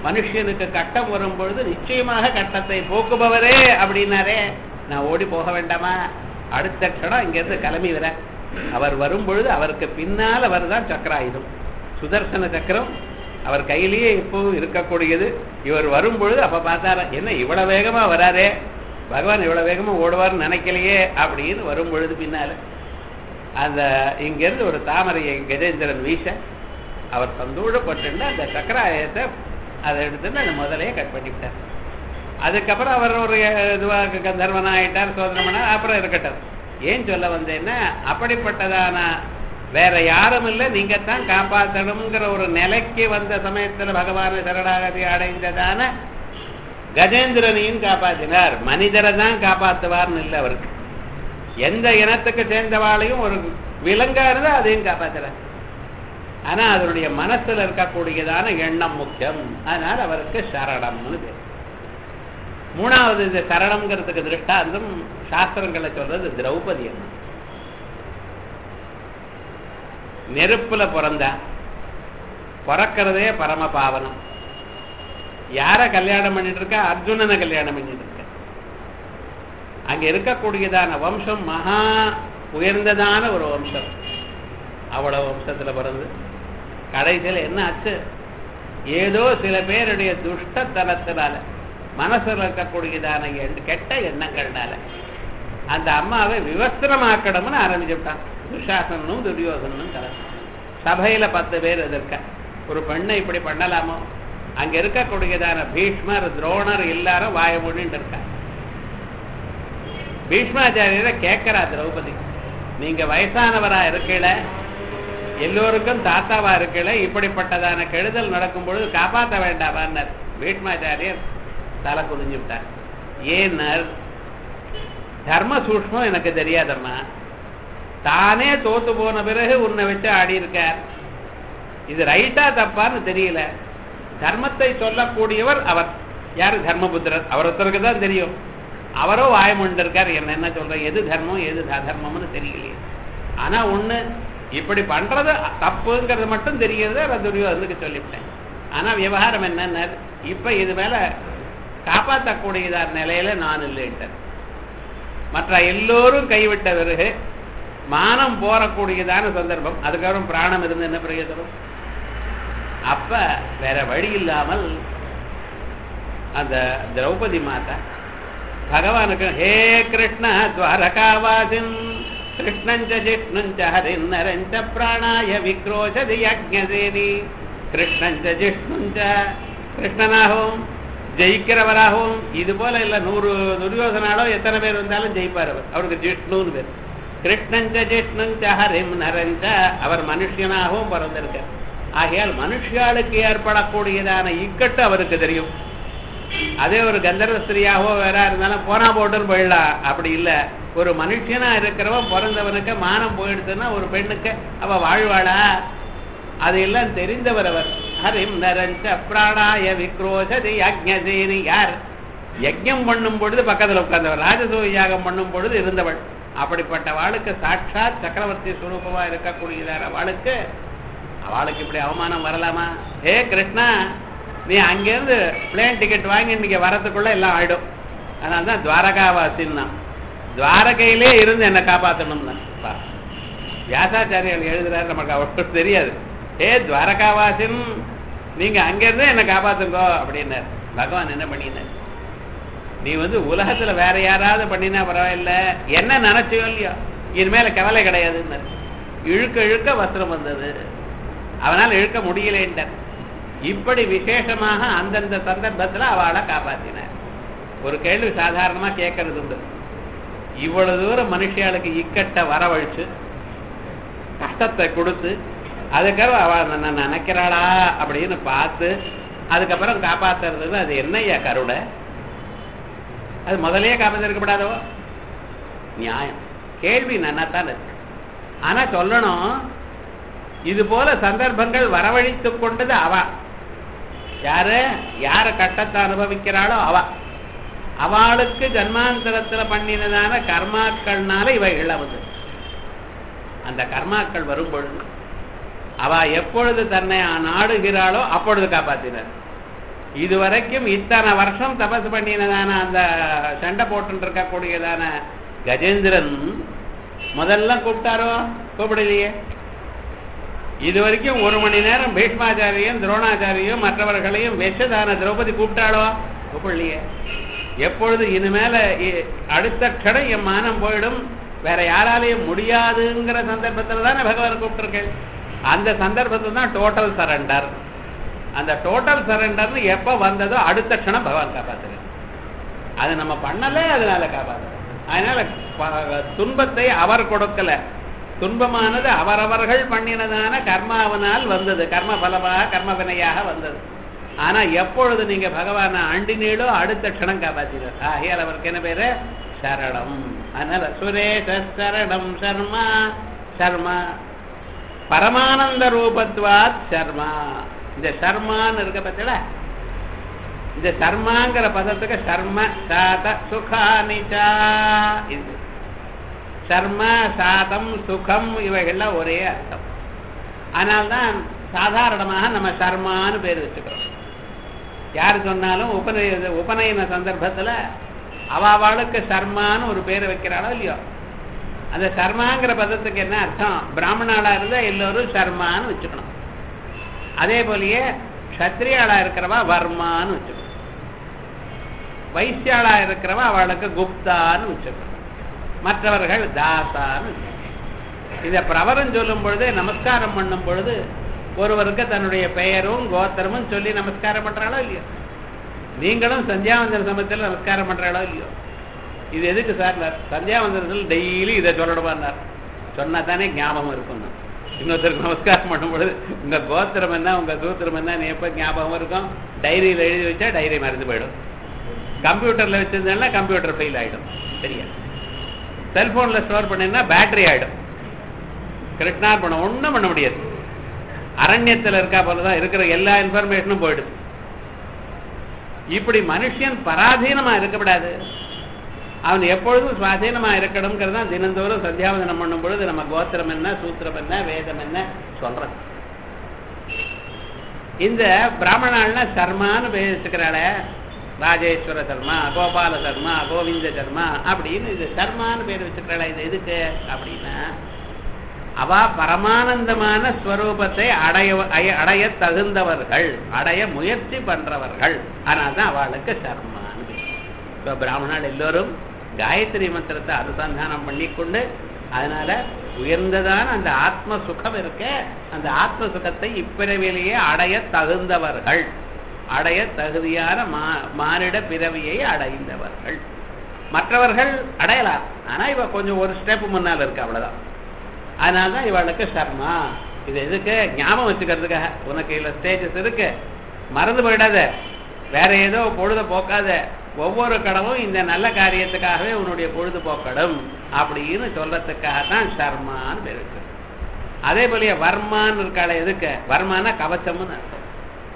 மனுஷனுக்கு கட்டம் வரும் பொழுது நிச்சயமாக கட்டத்தை போக்குபவரே அப்படின்னாரே, நான் ஓடி போக வேண்டாமா? அடுத்த க்ஷணம் இங்கிருந்து கிளம்பி வர அவர் வரும் பொழுது அவருக்கு பின்னால் அவர் தான் சக்கராயுதம், சுதர்சன சக்கரம் அவர் கையிலேயே இப்பவும் இருக்கக்கூடியது. இவர் வரும் பொழுது அப்ப பார்த்தார, என்ன இவ்வளவு வேகமா வராரே, பகவான் இவ்வளவு வேகமா ஓடுவார்னு நினைக்கலையே அப்படின்னு வரும் பொழுது பின்னால அந்த இங்கிருந்து ஒரு தாமரையை கஜேந்திரன் வீச அவர் சந்தோஷப்பட்டு அந்த சக்கராயத்தை அதை எடுத்துட்டு அந்த முதலையே கட் பண்ணிவிட்டார். அதுக்கப்புறம் அவர் ஒரு இதுவாக கந்தர்வனா ஆயிட்டார், சோதனமனா, அப்புறம் இருக்கட்டும். ஏன் சொல்ல வந்தேன்னா, அப்படிப்பட்டதான வேற யாரும் இல்லை, நீங்க தான் காப்பாற்றணுங்கிற ஒரு நிலைக்கு வந்த சமயத்துல பகவான சரணாகதி அடைந்ததான கஜேந்திரனையும் காப்பாற்றினார். மனிதரை தான் காப்பாற்றுவார்னு இல்லை அவருக்கு. எந்த இனத்துக்கு சேர்ந்தவாளையும் ஒரு விலங்கா இருந்தா அதையும் காப்பாற்றுறார். ஆனா அதனுடைய மனசுல இருக்கக்கூடியதான எண்ணம் முக்கியம். அதனால அவருக்கு சரணம்னு பேர். மூணாவது இந்த சரணம்ங்கிறதுக்கு திருஷ்டாந்தம் சாஸ்திரங்களை சொல்றது திரௌபதி அம்மா. நெருப்புல பிறந்தா, பிறக்கிறதே பரம பாவனம். யார கல்யாணம் பண்ணிட்டு இருக்கா? அர்ஜுனனை கல்யாணம் பண்ணிட்டு இருக்க. அங்க இருக்கக்கூடியதான வம்சம் மகா உயர்ந்ததான ஒரு வம்சம். அவ்வளவு வம்சத்துல பிறந்து கடைசியில என்ன ஆச்சு? ஏதோ சில பேருடைய துஷ்டத்தனத்தினால, மனசுல இருக்கக்கூடியதான கெட்ட எண்ணங்கள்னால அந்த அம்மாவை விவஸ்திரமாக்கணும்னு ஆரம்பிச்சுட்டான். துஷாசனும் துரியோசனும் கலந்து சபையில 10 பேர் எதிர்க்க ஒரு பெண்ணை இப்படி பண்ணலாமோ? அங்க இருக்கக்கூடியதான பீஷ்மர், துரோணர் எல்லாரும் வாய மூடிட்டு இருக்கா. பீஷ்மாச்சாரியரை கேட்கிறா திரௌபதி, நீங்க வயசானவரா இருக்கல, எல்லோருக்கும் தாத்தாவா இருக்கல, இப்படிப்பட்டதான கெடுதல் நடக்கும் பொழுது காப்பாற்ற வேண்டாமான்னார். பீஷ்மாச்சாரியர் தலை குதிஞ்சு விட்டார். ஏன்னர், தர்ம சூஷ்மம் எனக்கு தெரியாதம்மா, தானே தோத்து போன பிறகு உன்னை வச்சு ஆடி இருக்கார், இது ரைட்டா தப்பான்னு தெரியல. தர்மத்தை சொல்லக்கூடியவர் அவர் யாரு? தர்மபுத்திரர். அவர் ஒருத்தருக்கு தான் தெரியும். அவரோ வாயமுண்டு இருக்கார், என்ன சொல்ற, எது தர்மம் எது அதர்மம்னு தெரியலையே. ஆனா ஒண்ணு, இப்படி பண்றது தப்புங்கிறது மட்டும் தெரிகிறது, துரியோதனுக்கு சொல்லிவிட்டேன். ஆனா விவகாரம் என்னன்னா, இப்ப இது மேல காப்பாற்றக்கூடியதான நிலையில நான் இல்லைன்ட்டேன். மற்ற எல்லோரும் கைவிட்ட பிறகு மானம் போறக்கூடியதான சந்தர்ப்பம், அதுக்கப்புறம் பிராணம் இருந்து என்ன பிரயோஜனம்? அப்ப வேற வழி இல்லாமல் அந்த திரௌபதி மாதா பகவானுக்கு, ஹே கிருஷ்ண துவாரகாவாசின் கிருஷ்ணஞ்ச ஜிஷ்ணுஞ்ச ஹரிநரஞ்ச பிராணாய விக்ரோஷதி யஜ்ஞசேனி. கிருஷ்ணஞ்ச ஜிஷ்ணுஞ்ச, கிருஷ்ணனாகவும் ஜெயிக்கிறவராகவும், இது போல இல்ல 100 துரியோதனாலோ எத்தனை பேர் வந்தாலும் ஜெயிப்பார் அவர். அவருக்கு ஜிஷ்ணுன்னு பேர். கிருஷ்ணஞ்ச ஜிஷ்ணுஞ்ச ஹரிம் நரஞ்ச, அவர் மனுஷனாகவும் பிறந்திருக்கார். ஆகையால் மனுஷாளுக்கு ஏற்படக்கூடியதான இக்கட்டு அவருக்கு தெரியும். அதே ஒரு கந்தர்வ ஸ்திரியாகவோ வேற இருந்தாலும் போனா போட்டுன்னு போயிடலாம், அப்படி இல்ல. ஒரு மனுஷனா இருக்கிறவன் பிறந்தவனுக்கு மானம் போயிடுச்சுன்னா ஒரு பெண்ணுக்கு அவ வாழ்வாளா? அதையெல்லாம் தெரிந்தவர் அவர். ஹரிம் நரஞ்ச பிராணாய விக்ரோஷதி யஜ்ஞசேனி. யார்? யஜ்ஞம் பண்ணும் பொழுது பக்கத்துல உட்கார்ந்தவர், ராஜசூய யாகம் பண்ணும் பொழுது இருந்தவள். அப்படிப்பட்ட வாளுக்கு சாட்சாத் சக்கரவர்த்தி சுரூபமா இருக்கக்கூடியதான வாளுக்கு, அவளுக்கு இப்படி அவமானம் வரலாமா? ஹே கிருஷ்ணா, நீ அங்கிருந்து பிளேன் டிக்கெட் வாங்கி இன்னைக்கு வரத்துக்குள்ள எல்லாம் ஆயிடும். அதனால்தான் துவாரகாவாசின்னா, துவாரகையிலே இருந்து என்ன காப்பாற்றணும்னு வியாசாச்சாரியர்கள் எழுதுறாரு, நமக்கு அவருக்கு தெரியாது. ஹே துவாரகாவாசின், நீங்க அங்கிருந்து என்ன காப்பாத்துங்கோ அப்படின்னார். பகவான் என்ன பண்ணினார்? நீ உலகத்துல வேற யாராவது பண்ணினா பரவாயில்ல, என்ன நினைச்சோ இல்லையோ, இனிமேல கவலை கிடையாதுன்னு. இழுக்க இழுக்க வஸ்திரம் வந்தது, அவனால் இழுக்க முடியலேன்றார். இப்படி விசேஷமாக அந்தந்த சந்தர்ப்பத்தில் அவளை காப்பாற்றினார். ஒரு கேள்வி சாதாரணமா கேட்கறது உண்டு, இவ்வளவு தூரம் மனுஷியாளுக்கு இக்கட்ட வரவழைச்சு கஷ்டத்தை கொடுத்து அதுக்கப்புறம் அவள் நினைக்கிறாளா அப்படின்னு பார்த்து அதுக்கப்புறம் காப்பாத்துறதுன்னு அது என்னையா கருணை? அது முதலையே காப்பாத்திருக்கப்படாதோ? நியாயம். கேள்வி நன்னாத்தான் இருக்கு. ஆனா சொல்லணும், இது போல சந்தர்ப்பங்கள் வரவழைத்து கொண்டது அவ. யாரு யார கட்டத்தை அனுபவிக்கிறாளோ அவளுக்கு ஜன்மாந்தரத்துல பண்ணினதான கர்மாக்கள்னால இவைகள் வந்து அந்த கர்மாக்கள் வரும் பொழுது அவ எப்பொழுது தன்னை நாடுகிறாளோ அப்பொழுது காப்பாற்றினார். இதுவரைக்கும் இத்தனை வருஷம் தபசு பண்ணினதான அந்த சண்டை போட்டு இருக்கக்கூடியதான கஜேந்திரன் முதல்ல கூப்பிட்டாரோ? கூப்பிடலையே. இது வரைக்கும் 1 மணி நேரம் பீஷ்மாச்சாரியும் துரோணாச்சாரியும் மற்றவர்களையும் வெஷதான திரௌபதி கூப்பிட்டாளோ? கூப்பிடலையே. எப்பொழுது இனிமேல அடுத்த க்ஷணம் என் மானம் போயிடும், வேற யாராலையும் முடியாதுங்கிற சந்தர்ப்பத்தில் தானே பகவான் கூப்பிட்டுருக்கேன். அந்த சந்தர்ப்பத்தில் தான் டோட்டல் சரண்டர். அந்த டோட்டல் சரண்டர்னு எப்போ வந்ததோ அடுத்த க்ஷணம் பகவான் காப்பாற்றுங்க. அது நம்ம பண்ணல, அதனால காப்பாற்று. அதனால துன்பத்தை அவர் கொடுக்கல, துன்பமானது அவரவர்கள் பண்ணினதான கர்மாவனால் வந்தது, கர்ம பலமாக கர்ம வினையாக வந்தது. ஆனா எப்பொழுது நீங்க பகவானை அண்டினீடோ அடுத்த க்ஷணம் காப்பாற்றினார். ஆகையால் அவருக்கு என்ன பேரு? சரணம். அதனால சுரேஷ சரணம் சர்மா. சர்மா பரமானந்த ரூபத்வாத் சர்மா. இந்த சர்மான்னு இருக்க பத்தில, இந்த சர்மாங்கிற பதத்துக்கு சர்ம சாத சுகானிச்சா. இது சர்ம சாதம் சுகம் இவைகள்லாம் ஒரே அர்த்தம். அதனால்தான் சாதாரணமாக நம்ம சர்மான்னு பேர் வச்சுக்கிறோம். யாரு சொன்னாலும் உபநயன சந்தர்ப்பத்துல அவளுக்கு சர்மான்னு ஒரு பேர் வைக்கிறாளோ இல்லையோ, அந்த சர்மாங்கிற பதத்துக்கு என்ன அர்த்தம்? பிராமணாளா இருந்தா எல்லோரும் சர்மான்னு வச்சுக்கணும். அதே போலயே க்ஷத்ரியாளா இருக்கிறவா வர்மான்னு வச்சுக்கணும், வைசியாளா இருக்கிறவா அவளுக்கு குப்தான்னு வச்சுக்கணும், மற்றவர்கள் தாசான்னு வச்சுக்கணும். இத பிரவரம் சொல்லும் பொழுது நமஸ்காரம் பண்ணும் பொழுது ஒருவருக்கு தன்னுடைய பெயரும் கோத்திரமும் சொல்லி நமஸ்காரம் பண்றாளோ இல்லையோ? நீங்களும் சந்தியாவந்தன சமயத்தில் நமஸ்காரம் பண்றாளோ இல்லையோ? இது எதுக்கு சார்? சந்தியாவந்தனத்தில் டெய்லி இதை சொல்லணுமான்னார். சொன்னா தானே ஞாபகம் இருக்கும். இன்னொருத்தருக்கு நமஸ்காரம் பண்ணும் பொழுது உங்க கோத்திரம் என்ன உங்க சூத்திரம் என்ன எப்ப ஞாபகம் இருக்கும்? டைரியில் எழுதி வச்சா டைரி மறந்து போயிடும். கம்ப்யூட்டர்ல வச்சிருந்தா கம்ப்யூட்டர் ஃபெயில் ஆயிடும். சரியா? செல்போன்ல ஸ்டோர் பண்ணா பேட்டரி ஆயிடும். கிருஷ்ணார் பண்ண ஒன்றும் பண்ண முடியாது. அரண்யத்தில் இருக்கா போலதான் இருக்கிற எல்லா இன்ஃபர்மேஷனும் போயிடுது. இப்படி மனுஷன் பராதீனமா இருக்கப்படாது, அவன் எப்பொழுதும் சுவாதீனமா இருக்கணுங்கிறது தான் தினந்தோறும் சந்தியாவந்தனம் பண்ணும் பொழுது நம்ம கோத்திரம் என்ன சூத்திரம் என்ன வேதம் என்ன சொல்றது. இந்த பிராமணாள்னா சர்மான்னு பேசிக்கிறாள, ராஜேஸ்வர சர்மா, கோபால சர்மா, கோவிந்த சர்மா அப்படின்னு இது சர்மான்னு பேர் வச்சுக்கிறாள. இது எதுக்கு அப்படின்னா அவ பரமானந்தமான ஸ்வரூபத்தை அடைய தகுந்தவர்கள், அடைய முயற்சி பண்றவர்கள். ஆனால்தான் அவளுக்கு சர்மான்னு. இப்போ பிராமணால் எல்லோரும் காயத்ரி மந்திரத்தை அனுசந்தானம் பண்ணிக்கொண்டு அதனால உயர்ந்ததான அந்த ஆத்ம சுகம் இருக்க, அந்த ஆத்ம சுகத்தை இப்பிறவிலேயே அடைய தகுந்தவர்கள், அடைய தகுதியான மானிட பிறவியை அடைந்தவர்கள். மற்றவர்கள் அடையலாம், ஆனா இவ கொஞ்சம் ஒரு ஸ்டெப் முன்னால் இருக்கு, அவ்வளவுதான். அதனால்தான் இவளுக்கு சர்மா. இது எதுக்கு? ஞாபகம் வச்சுக்கிறதுக்காக. உனக்கு இல்ல ஸ்டேஜஸ் இருக்கு, மறந்து போயிடாத, வேற ஏதோ பொழுத போக்காத, ஒவ்வொரு கடவும் இந்த நல்ல காரியத்துக்காகவே உன்னுடைய பொழுது போக்கடும் அப்படின்னு சொல்றதுக்காகத்தான் சர்மான்னு பேர் இருக்கு. அதே போல வர்மான்னு இருக்காள, எதுக்கு? வர்மானா கவச்சம்னு அர்த்தம்.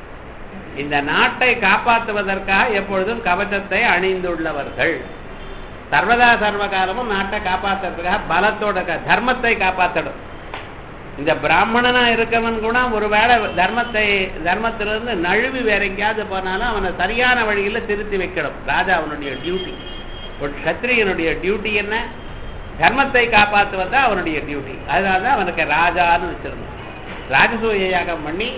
இந்த நாட்டை காப்பாற்றுவதற்காக எப்பொழுதும் கவச்சத்தை அணிந்துள்ளவர்கள். சர்வதா சர்வ காலமும் நாட்டை காப்பாற்றுறதுக்காக பலத்தோட தர்மத்தை காப்பாற்றணும். இந்த பிராமணனா இருக்கவன் கூட ஒருவேளை தர்மத்திலிருந்து நழுவி வேற எங்கேயாவது போனாலும் அவனை சரியான வழியில திருத்தி வைக்கணும். ராஜா அவனுடைய டியூட்டி. ஒரு க்ஷத்ரியனுடைய டியூட்டி என்ன? தர்மத்தை காப்பாற்றுவதா அவனுடைய டியூட்டி. அதனாலதான் அவனுக்கு ராஜான்னு வச்சிருந்தான். ராஜசூய யாகம் பண்ணி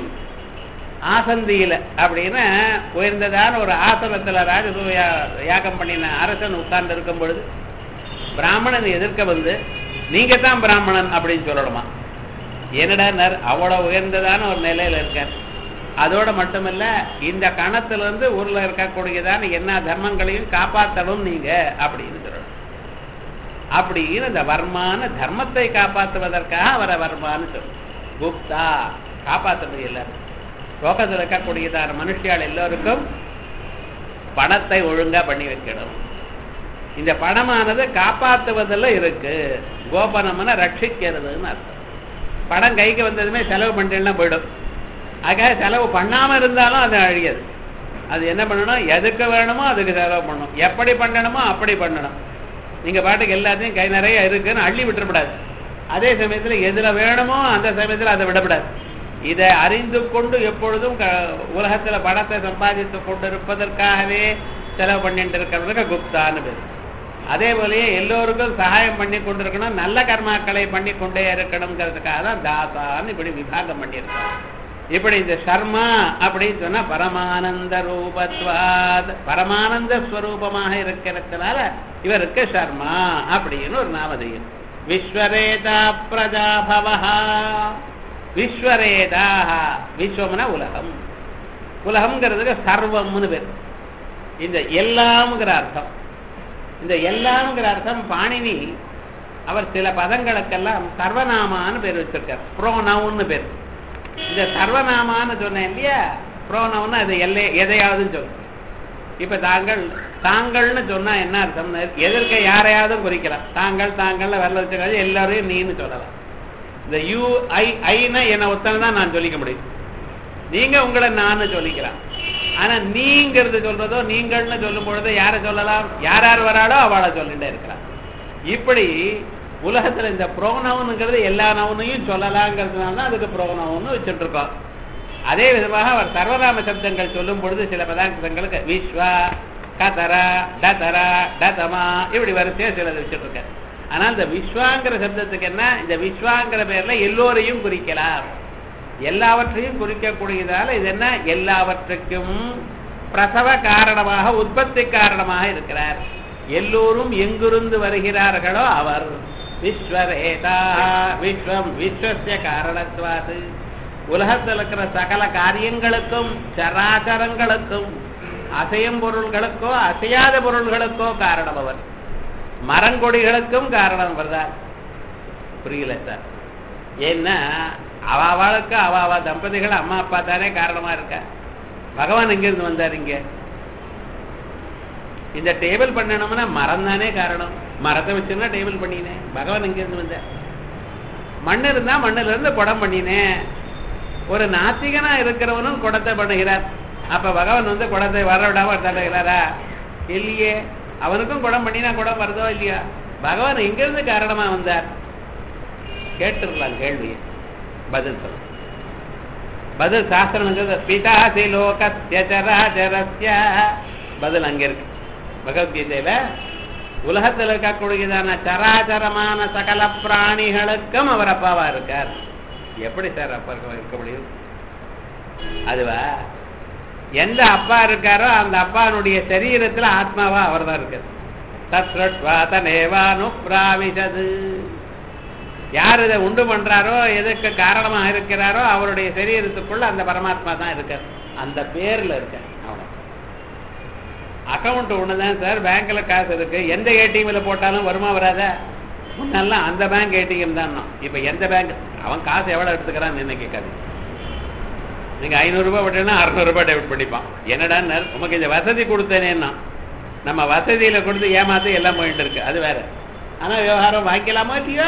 ஆசந்தியில அப்படின்னு உயர்ந்ததான ஒரு ஆசனத்துல ராஜசூய யாகம் பண்ணின அரசன் உட்கார்ந்து இருக்கும் பொழுது பிராமணன் எதிர்க்க வந்து நீங்க தான் பிராமணன் அப்படின்னு சொல்லணுமா? என்னடா அவ்வளவு உயர்ந்ததான ஒரு நிலையில இருக்கார். அதோட மட்டுமல்ல, இந்த கணத்திலிருந்து ஊர்ல இருக்கக்கூடியதான என்ன தர்மங்களையும் காப்பாற்றணும் நீங்க அப்படின்னு சொல்லணும். அப்படின்னு இந்த வர்மான தர்மத்தை காப்பாற்றுவதற்காக அவரை வர்மான்னு சொல்லணும். குப்தா காப்பாற்ற எல்லாரும். லோகத்தில் இருக்கக்கூடியதான மனுஷியால் எல்லோருக்கும் பணத்தை ஒழுங்கா பண்ணி வைக்கணும். இந்த பணமானது காப்பாற்றுவதில் இருக்கு. கோபனம்னா ரட்சிக்கிறதுன்னு அர்த்தம். பணம் கைக்கு வந்ததுமே செலவு பண்ணிட்டேன்னா போயிடும். அதுக்காக செலவு பண்ணாம இருந்தாலும் அது அழியாது. அது என்ன பண்ணணும்? எதுக்கு வேணுமோ அதுக்கு செலவு பண்ணணும், எப்படி பண்ணணுமோ அப்படி பண்ணணும். நீங்க பாட்டுக்கு எல்லாத்தையும் கை நிறைய இருக்குன்னு அள்ளி விட்டுறக்கூடாது. அதே சமயத்தில் எதுல வேணுமோ அந்த சமயத்தில் அதை விடக்கூடாது. இதை அறிந்து கொண்டு எப்பொழுதும் உலகத்துல பணத்தை சம்பாதித்து கொண்டு இருப்பதற்காகவே செலவு பண்ணிட்டு இருக்கிறவங்க குப்தான்னு பேர். அதே போலயே எல்லோருக்கும் சகாயம் பண்ணி கொண்டிருக்கணும், நல்ல கர்மாக்களை பண்ணி கொண்டே இருக்கணுங்கிறதுக்காக தான் தாசான்னு இப்படி விபாகம் பண்ணியிருக்காங்க. இப்படி இந்த சர்மா அப்படின்னு சொன்னா பரமானந்த ரூபத்வாத், பரமானந்த ஸ்வரூபமாக இருக்கிறதுனால இவருக்கு சர்மா அப்படின்னு ஒரு நாமதேயம். விஸ்வரேதா பிரஜாபவஹா, விஸ்வரேதா, விஸ்வம்னா உலகம், உலகம்ங்கிறதுக்கு சர்வம்னு பேர். இந்த எல்லாம்ங்கிற அர்த்தம், இந்த எல்லாம்ங்கிற அர்த்தம் பாணினி அவர் சில பதங்களுக்கெல்லாம் சர்வநாமான்னு பேர் வச்சிருக்கார், ப்ரோனவுன்னு பேர். இந்த சர்வநாமான்னு சொன்னேன் இல்லையா, ப்ரோனவுன்னு அது எதையாவதுன்னு சொல்லும். இப்ப தாங்கள் தாங்கள்னு சொன்னா என்ன அர்த்தம், எதற்கு யாரையாவது குறிக்கலாம். தாங்கள் தாங்கள் வரல வச்சுக்காது, எல்லாரையும் நீன்னு சொல்லலாம். இந்த யூ ஐனா என்ன ஒத்தனை தான் நான் சொல்லிக்க முடியும், நீங்க உங்களை நான் சொல்லிக்கலாம். ஆனா நீங்கிறது சொல்றதோ நீங்கள்னு சொல்லும் பொழுது யாரை சொல்லலாம், யார் யார் வராளோ அவளை சொல்லிட்டே இருக்கலாம். இப்படி உலகத்துல இந்த ப்ரோனவுனுங்கிறது எல்லா நவுனையும் சொல்லலாங்கிறதுனால தான் அதுக்கு ப்ரோனவுன்னு வச்சுட்டு இருக்கோம். அதே விதமாக அவர் சர்வநாம சப்தங்கள் சொல்லும் பொழுது சில பதார்த்தங்களுக்கு விஸ்வா, கதரா, டதரா, டதமா இப்படி வரிசையா சிலது வச்சுட்டு இருக்க. ஆனா இந்த விஸ்வாங்கிற சப்தத்துக்கு என்ன, இந்த விஸ்வாங்கிற பேர்ல எல்லோரையும் குறிக்கலாம், எல்லாவற்றையும் குறிக்கக்கூடியதால இது என்ன, எல்லாவற்றுக்கும் பிரசவ காரணமாக உற்பத்தி காரணமாக இருக்கிறார். எல்லோரும் எங்கிருந்து வருகிறார்களோ அவர் விஸ்வரேதா, விஸ்வம் விஸ்வஸ்ய காரணத்வாது, உலகத்தில் இருக்கிற சகல காரியங்களுக்கும் சராச்சரங்களுக்கும் அசையும் பொருள்களுக்கோ அசையாத பொருள்களுக்கோ காரணம் அவர், மரங்கொடிகளுக்கும் காரணம் அவர் தான். புரியல சார், ஏன்னா அவளுக்கு அவ தம்பதிகள் அம்மா அப்பா தானே காரணமா இருக்க. பகவான் எங்கிருந்து வந்தார் இங்க, இந்த டேபிள் பண்ணணும்னா மரம் தானே காரணம், மரத்தை வச்சுன்னா டேபிள் பண்ணினேன். பகவான் எங்கிருந்து வந்தார், மண் இருந்தா மண்ணுல இருந்து குடம் பண்ணினேன். ஒரு நாத்திகனா இருக்கிறவனும் குடத்தை பண்ணுகிறார், அப்ப பகவான் வந்து குடத்தை வர விடாம தடுகிறாரா இல்லையே, அவனுக்கும் குடம் பண்ணினா குடம் வருதோ இல்லையா. பகவான் எங்கிருந்து காரணமா வந்தார் கேட்டுருக்கலாம் கேள்வியை, பதில் சொல்ல பதில் சாஸ்திரம் பிதாசி லோகஸ்ய சராசரஸ்ய பதில் அங்க இருக்கு. பகவத்கீதையில உலகத்தில் இருக்கக்கூடியதான சராச்சரமான சகல பிராணிகளுக்கும் அவர் அப்பாவா இருக்கார். எப்படி சார் அப்பா இருக்க முடியும், அதுவா எந்த அப்பா இருக்காரோ அந்த அப்பானுடைய சரீரத்துல ஆத்மாவா அவர் தான் இருக்கார். தத்ரட்வாதனேவானுப்ராவிஷது, யார் இதை உண்டு பண்றாரோ எதுக்கு காரணமாக இருக்கிறாரோ அவருடைய சரீரத்துக்குள்ள அந்த பரமாத்மா தான் இருக்கார், அந்த பேர்ல இருக்க. அவ்வளவு அக்கௌண்ட் ஒண்ணுதான் சார், பேங்க்ல காசு இருக்கு, எந்த ஏடிஎம்ல போட்டாலும் வருமா வராத, முன்னெல்லாம் அந்த பேங்க் ஏடிஎம் தான். இப்ப எந்த பேங்க் அவன் காசு எவ்வளவு எடுத்துக்கிறான்னு என்ன கேட்காது. நீங்க 500 ரூபாய் விட்டீங்கன்னா 600 ரூபாய் டெபிட் பண்ணிப்பான். என்னடா உமக்கு இந்த வசதி கொடுத்தேனேன்னா, நம்ம வசதியில கொடுத்து ஏமாத்து எல்லாம் போயிட்டு இருக்கு, அது வேற. ஆனா விவகாரம் வாங்கிக்கலாமா இல்லையா.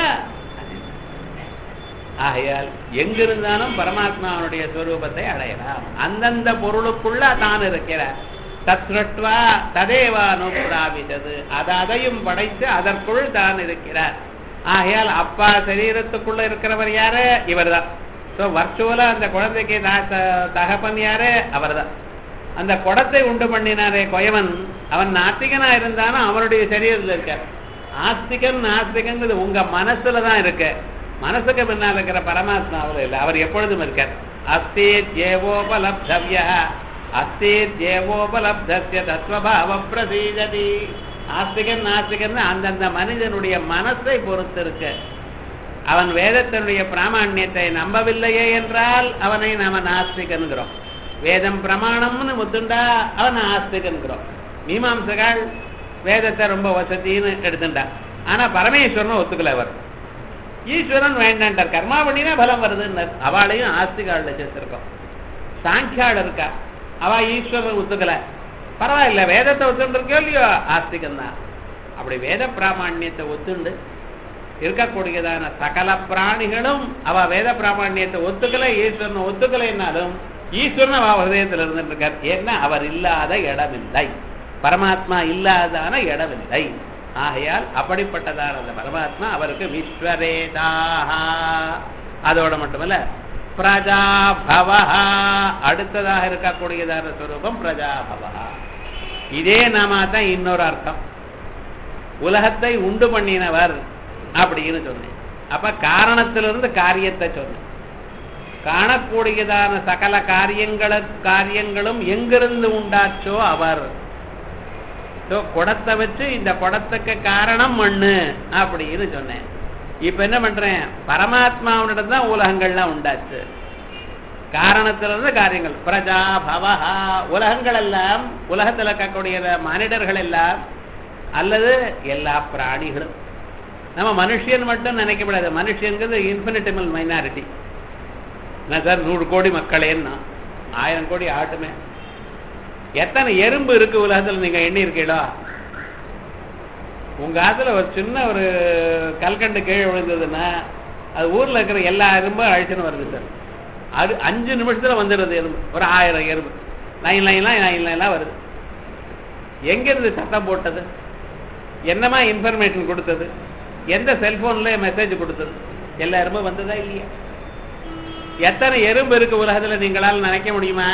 ஆகையால் எங்கிருந்தாலும் பரமாத்மாவுடைய ஸ்வரூபத்தை அடையலாம், அந்தந்த பொருளுக்குள்ள தான் இருக்கிறார். தத்ரட்வா ததேவானுப்ராவிஷது, அதையும் படைத்து அதற்குள் தான் இருக்கிறார். ஆகையால் அப்பா சரீரத்துக்குள்ள இருக்கிறவர் யாரு, இவர் தான். ஸோ வர்ச்சுவலா அந்த குழந்தைக்கு தகப்பன் யாரு, அவர் தான். அந்த குடத்தை உண்டு பண்ணினாரே கொயவன், அவன் நாஸ்திகனா இருந்தாலும் அவருடைய சரீரத்தில் இருக்கார். ஆஸ்திகன் நாஸ்திகங்கிறது உங்க மனசுலதான் இருக்கு, மனசுக்கு முன்னால் இருக்கிற பரமாத்மாவில் இல்லை, அவர் எப்பொழுதும் இருக்கார். அஸ்தி ஜேவோபலப்தவ்ய அஸ்தி ஜேவோபலப்தஸ்ய தத்வபாவ பிரசீததி. ஆஸ்திகன் நாஸ்திகன் அந்தந்த மனிதனுடைய மனசை பொறுத்து இருக்கு. அவன் வேதத்தினுடைய பிராமணியத்தை நம்பவில்லையே என்றால் அவனை நாம நாஸ்திகன்கிறோம். வேதம் பிரமாணம்னு முத்துண்டா அவன் ஆஸ்திகன்கிறோம். மீமாம்சகால் வேதத்தை ரொம்ப வசதின்னு எடுத்துட்டா, ஆனா பரமேஸ்வரன் ஒத்துக்கல. அவர் ஈஸ்வரன் வேண்டான்டார், கர்மா பண்ணினா பலம் வருதுன்னு அவளையும் ஆஸ்திகால சேர்த்திருக்கோம். சாங்கியாள் இருக்கா, அவ ஈஸ்வரன் ஒத்துக்கல, பரவாயில்ல வேதத்தை ஒத்துண்டு இருக்கோ இல்லையோ ஆஸ்திகம் தான். அப்படி வேத பிராமணியத்தை ஒத்துண்டு இருக்கக்கூடியதான சகல பிராணிகளும் அவ வேத பிராமணியத்தை ஒத்துக்கல, ஈஸ்வரன் ஒத்துக்கலைன்னாலும் ஈஸ்வரன் அவ ஹிருதயத்தில் இருந்துட்டு இருக்கார். ஏன்னா அவர் இல்லாத இடமில்லை, பரமாத்மா இல்லாதான இடமில்லை. ஆகையால் அப்படிப்பட்டதான அந்த பரமாத்மா அவருக்கு விஸ்வரேதாக. அதோட மட்டுமல்ல பிரஜாபவ. அடுத்ததாக இருக்கக்கூடியதான ஸ்வரூபம் பிரஜாபவ. இதே நாம தான் இன்னொரு அர்த்தம், உலகத்தை உண்டு பண்ணினவர் அப்படின்னு சொன்னேன். அப்ப காரணத்திலிருந்து காரியத்தை சொன்னேன். காணக்கூடியதான சகல காரியங்களும் எங்கிருந்து உண்டாச்சோ அவர். குடத்தை வச்சு இந்த குடத்துக்கு காரணம் மண்ணு அப்படின்னு சொன்னேன். இப்ப என்ன பண்றேன், பரமாத்மாவினிடம் தான் உலகங்கள்லாம் உண்டாச்சு. காரணத்திலிருந்து காரியங்கள். பிரஜாபவ. உலகங்கள் எல்லாம், உலகத்தில் இருக்கக்கூடிய மனிதர்கள் எல்லாம் அல்லது எல்லா பிராணிகளும். நம்ம மனுஷன் மட்டும் நினைக்கப்படாது. மனுஷங்கிறது இன்ஃபினிட்டிமல் மைனாரிட்டி. நான் சார் 100 கோடி மக்களேன்னா 1000 கோடி ஆட்டுமே. எத்தனை எறும்பு இருக்கு உலகத்தில் நீங்க எண்ணி இருக்கீங்களோ? உங்க ஆத்துல ஒரு சின்ன ஒரு கல்கண்டு கீழே விழுந்ததுன்னா அது ஊர்ல இருக்கிற எல்லா எறும்பும் அழிச்சுன்னு வருது சார். அது 5 நிமிஷத்துல வந்துடுது எறும்பு. ஒரு 1000 எறும்பு லைன் லைன்லாம் வருது. எங்கிருந்து சத்தம் போட்டது? என்னமா இன்ஃபர்மேஷன் கொடுத்தது? எந்த செல்போன்ல மெசேஜ் கொடுத்தது? எல்லா எறும்பும் வந்ததா இல்லையா? எத்தனை எறும்பு இருக்கு உலகத்துல நீங்களால் நினைக்க முடியுமா?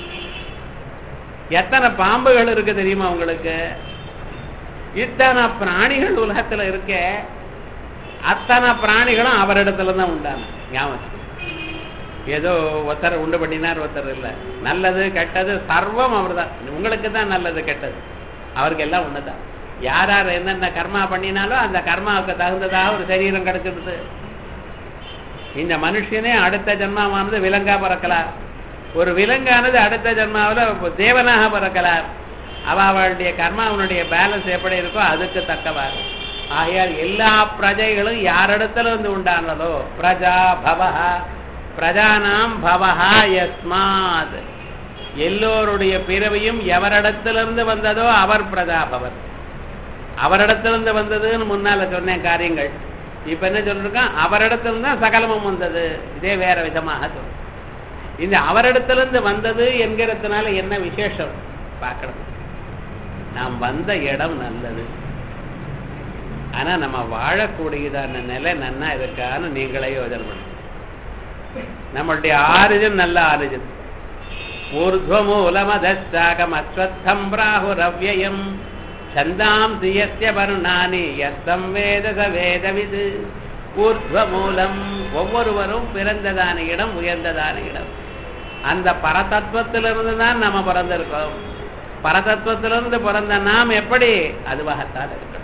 எத்தனை பாம்புகள் இருக்கு தெரியுமா உங்களுக்கு? இத்தனை பிராணிகள் உலகத்துல இருக்க. அத்தனை பிராணிகளும் அவரிடத்துல தான் உண்டான. ஞாபகம், ஏதோ ஒருத்தர் உண்டு பண்ணினார், ஒருத்தர் இல்லை. நல்லது கெட்டது சர்வம் அவர் தான். உங்களுக்கு தான் நல்லது கெட்டது, அவருக்கு எல்லாம் ஒண்ணுதான். யார் யார் என்னென்ன கர்மா பண்ணினாலும் அந்த கர்மாவுக்கு தகுந்ததாக ஒரு சரீரம் கிடைச்சிடுது. இந்த மனுஷனே அடுத்த ஜென்மாவானது விலங்கா பிறக்கலாம். ஒரு விலங்கானது அடுத்த ஜென்மாவில் தேவனாக பிறக்கலாம். அவளுடைய கர்மாவனுடைய பேலன்ஸ் எப்படி இருக்கோ அதுக்கு தக்கவாறு. ஆகையால் எல்லா பிரஜைகளும் யாரிடத்துல இருந்து உண்டானதோ பிரஜா பவஹா. பிரஜானாம் பவஹா யஸ்மாத். எல்லோருடைய பிறவையும் எவரிடத்திலிருந்து வந்ததோ அவர் பிரஜாபவர். அவரிடத்திலிருந்து வந்ததுன்னு முன்னால சொன்னேன் காரியங்கள். இப்ப என்ன சொல்லிருக்கான், அவரிடத்திலிருந்து தான் சகலமும் வந்தது. இதே வேற விதமாக சொல்ற. இந்த அவரிடத்திலிருந்து வந்தது என்கிறதுனால என்ன விசேஷம் பார்க்கணும். நாம் வந்த இடம் நல்லது, ஆனா நம்ம வாழக்கூடியதான நிலை நன்னா இருக்கான்னு நீங்களே யோஜனை பண்ண. நம்மளுடைய ஆரிஜன் நல்ல ஆரிஜன். ஊர்துவமூலமதஸ்தாகம் அஸ்வத்தம் பிராஹுரவ்யயம் சந்தாம் சியஸ்ய வர்ணானி யஸ்தம் வேத ச வேதவிது. ஊர்துவமூலம், ஒவ்வொருவரும் பிறந்ததான இடம் உயர்ந்ததான இடம். அந்த பரதத்துவத்திலிருந்து தான் நம்ம பிறந்திருக்கோம். பரதத்துவத்திலிருந்து பிறந்த நாம் எப்படி அதுவாகத்தான் இருக்கணும்.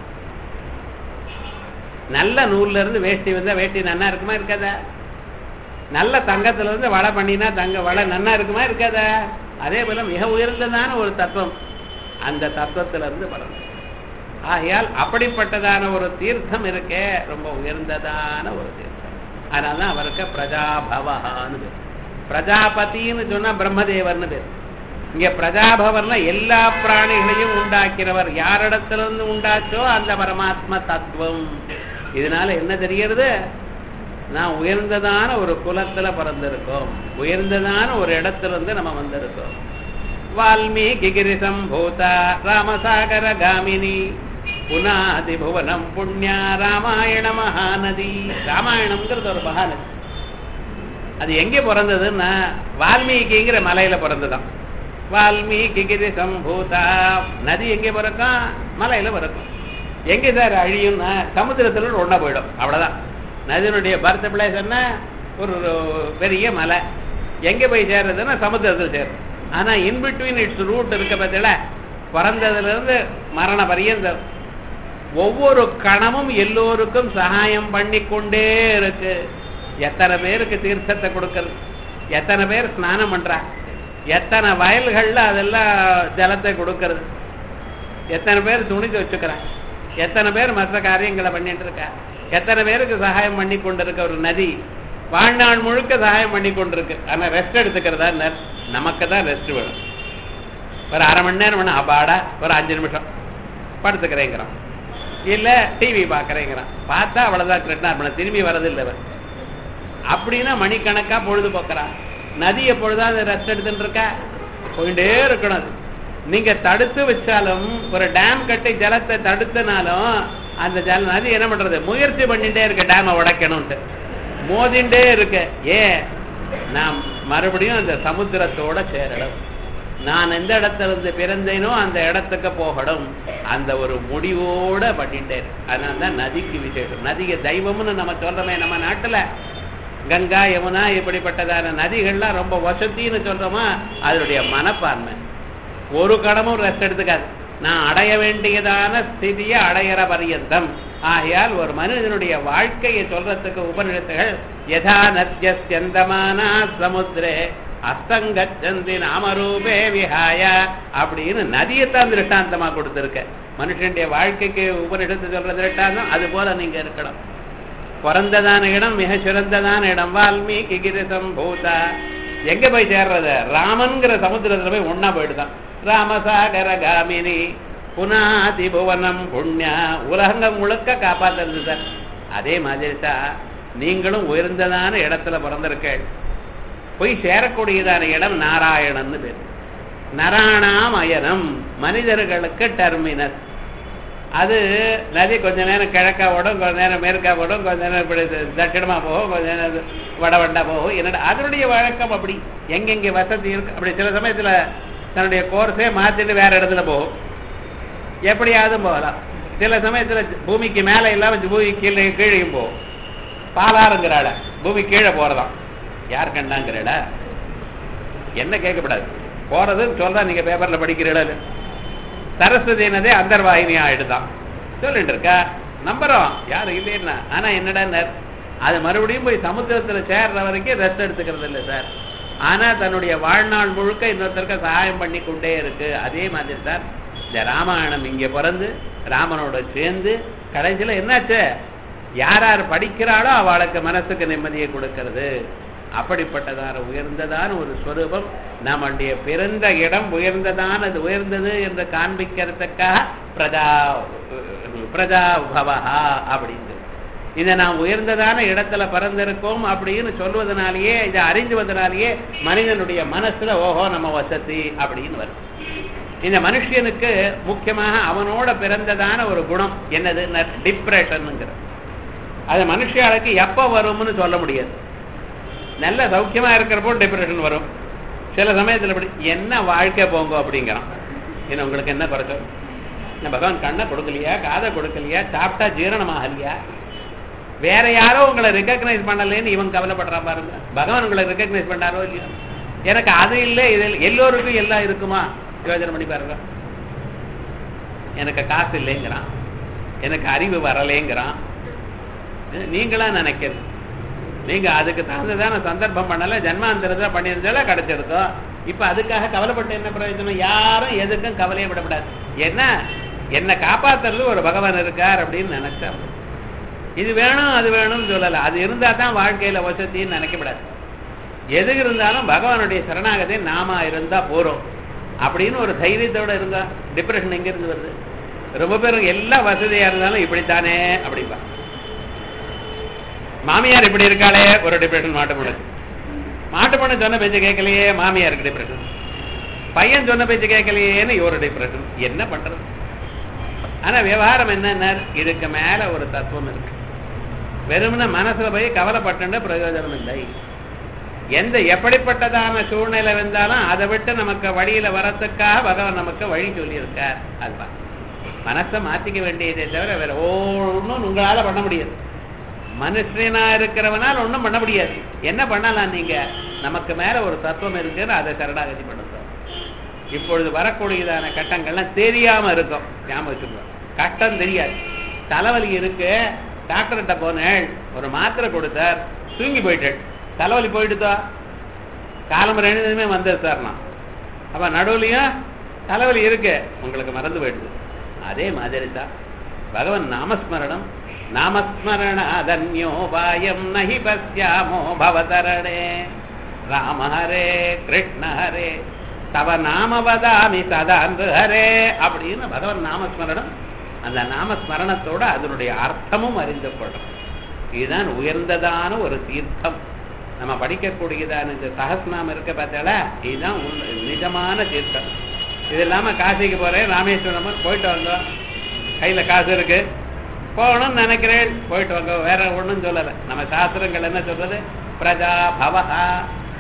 நல்ல நூல்ல இருந்து வேஷ்டி வந்தா வேஷ்டி நன்னா இருக்குமா இருக்காதா? நல்ல தங்கத்துல இருந்து வடை பண்ணினா தங்க வடை நன்னா இருக்குமா இருக்காதா? அதே போல மிக உயர்ந்ததான ஒரு தத்துவம் அந்த தத்துவத்திலிருந்து பிறந்த. ஆகையால் அப்படிப்பட்டதான ஒரு தீர்த்தம் இருக்கே, ரொம்ப உயர்ந்ததான ஒரு தீர்த்தம். அதனாலதான் அவருக்கு பிரஜாபவஹான்னு பேர். பிரஜாபதினு சொன்னா பிரம்மதேவர்னு பேர். இங்க பிரஜாபவர்னா எல்லா பிராணிகளையும் உண்டாக்கிறவர். யாரிடத்திலிருந்து உண்டாச்சோ அந்த பரமாத்மா தத்துவம். இதனால என்ன தெரிகிறது, நான் உயர்ந்ததான ஒரு குலத்துல பிறந்திருக்கோம், உயர்ந்ததான ஒரு இடத்திலிருந்து நம்ம வந்திருக்கோம். வால்மீகி கிரிசம்பூதா ராமசாகர காமினி புனாதி புவனம் புண்ணியா ராமாயண மகாநதி. ராமாயணம்ங்கிறது ஒரு மகாநதி. அது எங்கே பிறந்ததுன்னா வால்மீகிங்கிற மலையில பிறந்ததான். வால்மீகி கிரிசம்பூதா. நதி எங்கே பிறக்கும்? மலையில பிறக்கும். எங்க சார் அழியும்னா சமுத்திரத்துல ஒண்ணா போயிடும், அவ்வளவுதான். நதியினுடைய பர்த் பிளேஸ் என்ன? ஒரு பெரிய மலை. எங்க போய் சேர்றதுன்னா சமுத்திரத்தில் சேரும். ஆனா இன்பிட்வீன் இட்ஸ் ரூட் இருக்க பார்த்தீங்களா, பிறந்ததுல இருந்து மரண பரியந்தம் ஒவ்வொரு கணமும் எல்லோருக்கும் சகாயம் பண்ணி கொண்டே இருக்கு. எத்தனை பேருக்கு தீர்த்தத்தை கொடுக்கறது, எத்தனை பேர் ஸ்நானம் பண்றா, எத்தனை வயல்கள்ல அதெல்லாம் ஜலத்தை கொடுக்கறது, எத்தனை பேர் துணி வச்சுக்கிறாங்க, எத்தனை பேர் மற்ற காரியங்களை பண்ணிட்டு இருக்கா, எத்தனை பேருக்கு சகாயம் பண்ணி கொண்டிருக்க ஒரு நதி. வாழ்நாள் முழுக்க சகாயம் பண்ணி கொண்டிருக்கு. ஆனா ரெஸ்ட் எடுத்துக்கிறதா? நமக்கு தான் ரெஸ்ட் வேணும். ஒரு அரை மணி நேரம் வேணும், அப்பாடா ஒரு 5 நிமிஷம் படுத்துக்கிறேங்கிறான், இல்ல டிவி பாக்குறேங்கிறான். பார்த்தா அவ்வளவுதான் கிருஷ்ணார்பணம், திரும்பி வரதில்லை. அப்படின்னா மணிக்கணக்கா பொழுது போக்குறான். நதி எப்பொழுதாவது ரெஸ்ட் எடுத்துட்டு இருக்கா? போயிட்டே இருக்கணும். அது நீங்க தடுத்து வச்சாலும், ஒரு டேம் கட்டி ஜலத்தை தடுத்தனாலும் அந்த ஜல நதி என்ன பண்றது, முயற்சி பண்ணிட்டே இருக்க டேமை உடைக்கணும்ட்டு, மோதிண்டே இருக்கு. ஏன்? நாம் மறுபடியும் அந்த சமுத்திரத்தோட சேரணும். நான் எந்த இடத்துல இருந்து பிறந்தேனோ அந்த இடத்துக்கு போகணும். அந்த ஒரு முடிவோட பண்ணிட்டேன். அதனால்தான் நதிக்கு விசேஷம். நதிக்கு தெய்வம்னு நம்ம சொல்றோமே நம்ம நாட்டுல, கங்கா யமுனா இப்படிப்பட்டதான நதிகள்லாம் ரொம்ப வசத்தின்னு சொல்றோமா, அதனுடைய மனப்பான்மை. ஒரு கடமும் ரெஸ்ட் எடுத்துக்காது. நான் அடைய வேண்டியதான ஸ்திதியை அடையிற பரியந்தம். ஆகையால் ஒரு மனிதனுடைய வாழ்க்கையை சொல்றதுக்கு உபநிடத்துகள் யதா நத்யஸ்யந்தமானா சமுத்திரே அஸ்தங்கச்சந்தி நாமரூபே விஹாய அப்படின்னு நதியைத்தான் திருஷ்டாந்தமா கொடுத்திருக்க. மனுஷனுடைய வாழ்க்கைக்கு உபநிடத்து சொல்ற திருஷ்டாந்தம் அது போல நீங்க இருக்கணும். பிறந்ததான இடம் மிக சிறந்ததான இடம். வால்மீகி கிரிசம் பூதா. எங்க போய் சேர்றது? ராமன்கிற சமுத்திரத்துல போய் ஒன்னா போயிடுதான். ராமசாகர காமினி புனாதி புவனம் புண்ணியா. உலகங்கள் முழுக்க காப்பாத்துறது சார். அதே மாதிரி தான் நீங்களும் உயர்ந்ததான இடத்துல பிறந்திருக்க. போய் சேரக்கூடியதான இடம் நாராயணன்னு பேர். நராணாம் அயனம், மனிதர்களுக்கு டெர்மினஸ். அது நதி கொஞ்ச நேரம் கிழக்கா ஓடும், கொஞ்ச நேரம் மேற்கா ஓடும், கொஞ்ச நேரம் இப்படி தட்சிணமா போகும், கொஞ்ச நேரம் வடவண்டா போகும். என்னடா அதனுடைய வழக்கம் அப்படி. எங்கெங்க வசதி இருக்கு அப்படி. சில சமயத்துல தன்னுடைய கோர்ஸே மாத்திட்டு வேற இடத்துல போகும். எப்படியாவது போகலாம். சில சமயத்துல பூமிக்கு மேல இல்லாம பூமி கீழே கீழையும் போகும். பாலாறுங்கிறாட பூமி கீழே போறதாம். யார் கண்டாங்கிறடா என்ன கேட்கப்படாது. போறதுன்னு சொல்றா. நீங்க பேப்பர்ல படிக்கிறீட. சரஸ்வதி நதே அந்தர்வாகினி ஆயிடுதான் சொல்லிட்டு இருக்கா. நம்புறோம் யாரும் இல்லைன்னா. ஆனா என்னடா அது மறுபடியும் போய் சமுத்திரத்துல சேர்ற வரைக்கும் ரெஸ்ட் எடுத்துக்கிறது இல்லை சார். ஆனா தன்னுடைய வாழ்நாள் முழுக்க இன்னொருத்தருக்கு சகாயம் பண்ணி கொண்டே இருக்கு. அதே மாதிரி சார் இந்த ராமாயணம் இங்க பிறந்து ராமனோட சேர்ந்து கடைசியில என்னாச்சு, யார் யார் படிக்கிறாளோ அவளுக்கு மனசுக்கு நிம்மதியை கொடுக்கிறது. அப்படிப்பட்டதான உயர்ந்ததான ஒரு ஸ்வரூபம். நம்முடைய பிறந்த இடம் உயர்ந்ததான அது உயர்ந்தது என்று காண்பிக்கிறதுக்காக பிரஜாபவா அப்படின்னு இதை நாம் உயர்ந்ததான இடத்துல பிறந்திருக்கோம் அப்படின்னு சொல்வதனாலேயே, இதை அறிந்துவதனாலேயே மனிதனுடைய மனசுல ஓஹோ நம்ம வசதி அப்படின்னு வரும். இந்த மனுஷனுக்கு முக்கியமாக அவனோட பிறந்ததான ஒரு குணம் என்னது? டிப்ரெஷன்ங்கிற. அது மனுஷாளுக்கு எப்ப வரும்னு சொல்ல முடியாது. நல்ல சௌக்கியமா இருக்கிறப்போ டிப்ரெஷன் வரும். சில சமயத்துல இப்படி என்ன வாழ்க்கை போங்க அப்படிங்கிறான். ஏன்னா உங்களுக்கு என்ன குறைச்சோம்? பகவான் கண்ணை கொடுக்கலையா, காதை கொடுக்கலையா, சாப்பிட்டா ஜீரணமாகலையா, வேற யாரோ உங்களை ரெக்கக்னைஸ் பண்ணலன்னு இவன் கவலைப்படுறான் பாருங்க. பகவான் உங்களை ரெக்கக்னைஸ் பண்ணாரோ இல்லையோ. எனக்கு அது இல்லை இது எல்லோருக்கும் எல்லாம் இருக்குமா? யோஜனை பண்ணி பாருங்க. எனக்கு காசு இல்லைங்கிறான், எனக்கு அறிவு வரலேங்கிறான். நீங்களா நினைக்கிறது. நீங்க அதுக்கு தகுந்ததான சந்தர்ப்பம் பண்ணல, ஜன்மாந்திரத்தை பண்ணியிருந்தால கிடைச்சிருக்கோம். இப்ப அதுக்காக கவலைப்பட்டு என்ன பிரயோஜனம்? யாரும் எதுக்கும் கவலையே விடப்படாது. என்ன என்னை காப்பாத்துறது ஒரு பகவான் இருக்கார் அப்படின்னு நினைச்சா. இது வேணும் அது வேணும்னு சொல்லல. அது இருந்தா தான் வாழ்க்கையில வசதின்னு நினைக்கப்படாது. எது இருந்தாலும் பகவானுடைய சரணாகதி நாம இருந்தா போறோம் அப்படின்னு ஒரு தைரியத்தோட இருந்தா டிப்ரெஷன் எங்க இருந்து வருது? ரொம்ப பேருக்கு எல்லா வசதியா இருந்தாலும் இப்படித்தானே அப்படிப்பா. மாமியார் இப்படி இருக்காளே ஒரு டிப்ரெஷன். மாட்டு பொண்ணு சொன்ன பேச்சு கேட்கலையே மாமியாருக்கு டிப்ரெஷன். பையன் சொன்ன பேச்சு கேட்கலையேன்னு ஒரு டிப்ரெஷன். என்ன பண்றது? ஆனா விவகாரம் என்ன, இதுக்கு மேல ஒரு தத்துவம் இருக்கு. வெறும்னா மனசுல போய் கவலைப்பட்டு பிரயோஜனம் இல்லை. எந்த எப்படிப்பட்டதான சூழ்நிலை வந்தாலும் அதை விட்டு நமக்கு வழியில வரத்துக்காக பகவான் நமக்கு வழி சொல்லி இருக்கார். அதுதான் மனசை மாத்திக்க வேண்டியதே தவிர வேற ஒன்றும் உங்களால பண்ண முடியாது. மனுஷனா இருக்கிறவனால் ஒன்றும் பண்ண முடியாது. என்ன பண்ணலாம்? நீங்க நமக்கு மேல ஒரு தத்துவம் இருக்குன்னு அதை சரணாகதி பண்ணுறோம். இப்பொழுது வரக்கூடியதான கட்டங்கள்லாம் தெரியாம இருக்கும். ஞாபகம் வச்சுக்கோ. கட்டம் தெரியாது. தலைவலி இருக்கு, டாக்டர்கிட்ட போனேன், ஒரு மாத்திரை கொடுத்தார், தூங்கி போயிட்டேன். தலைவலி போயிடுதா? காலம் ரெண்டுமே வந்தது சார். நான் அப்ப நடுவுலையும் தலைவலி இருக்கு, உங்களுக்கு மறந்து போயிடுது. அதே மாதிரி தான் பகவான் நாமஸ்மரணம். நாமஸ்மரணாதன்யோபாயம் நஹி பஸ்யாமோ பவதரணே. ராம ஹரே கிருஷ்ண ஹரே தவ நாம வதாமி சதாந்து ஹரே அப்படின்னு பகவான் நாமஸ்மரணம். அந்த நாமஸ்மரணத்தோட அதனுடைய அர்த்தமும் அறிந்து கொள்றோம். இதுதான் உயர்ந்ததான ஒரு தீர்த்தம். நம்ம படிக்கக்கூடியதான இந்த சஹஸ்நாமம் இருக்க பார்த்தால, இதுதான் நிஜமான தீர்த்தம். இது இல்லாம காசிக்கு போறேன், ராமேஸ்வரம் போயிட்டு வந்தோம், கையில காசு இருக்கு, போகணும்னு நினைக்கிறேன், போயிட்டு வாங்க, வேற ஒண்ணும் சொல்லலை. நம்ம சாஸ்திரங்கள் என்ன சொல்றது? பிரஜா பவஹா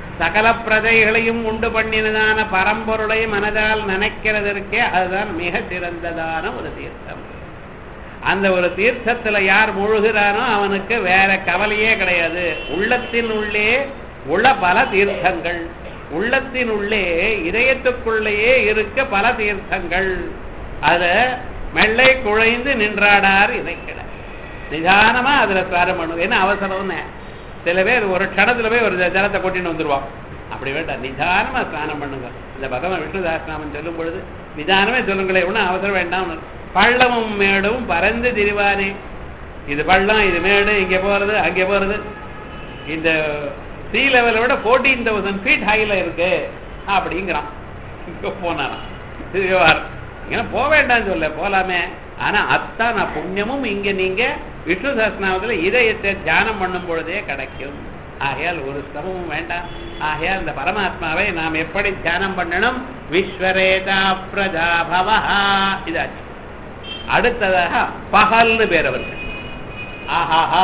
சகல பிரஜைகளையும் உண்டு பண்ணினதான பரம்பொருளை மனதால் நினைக்கிறதற்கே அதுதான் மிக சிறந்ததான ஒரு தீர்த்தம். அந்த ஒரு தீர்த்தத்துல யார் முழுகிறானோ அவனுக்கு வேற கவலையே கிடையாது. உள்ளத்தின் உள்ளே உள்ள பல தீர்த்தங்கள், உள்ளத்தின் உள்ளே இதயத்துக்குள்ளேயே இருக்க பல தீர்த்தங்கள். அத மெல்லை குழைந்து நின்றாடார் இணைக்கிற நிதானமா அதுல ஸ்நானம் பண்ணுவோம். என்ன அவசரம்னு சில பேர் ஒரு க்ஷணத்துல போய் ஒரு ஜலத்தை கொட்டின்னு வந்துருவான். அப்படி வேண்டாம், நிதானமா ஸ்நானம் பண்ணுங்க. இந்த பகவான் விஷ்ணு சஹஸ்ரநாமம் சொல்லும் பொழுது நிதானமே சொல்லுங்களேன், ஒன்றும் அவசரம் வேண்டாம். பள்ளமும் மேடும் பறந்து திரிவானே, இது பள்ளம் இது மேடு, இங்க போறது அங்கே போறது, இந்த சீ லெவலை விட 14,000 feet ஹைல இருக்கு அப்படிங்கிறான். இங்க போனாராம் இங்க போக வேண்டாம்னு சொல்ல, போலாமே. ஆனா அத்தான புண்ணியமும் இங்க நீங்க விஷ்ணு சஹஸ்ரநாமத்துல இதயத்தை தியானம் பண்ணும் பொழுதே கிடைக்கும். ஆகையால் ஒரு சிரமமும் வேண்டாம். ஆகையால் இந்த பரமாத்மாவை நாம் எப்படி தியானம் பண்ணணும்? விஸ்வரேதா பிரஜாபவ. இதாச்சு. அடுத்ததாக பகல்னு பேர் அவருக்கு. ஆஹாஹா,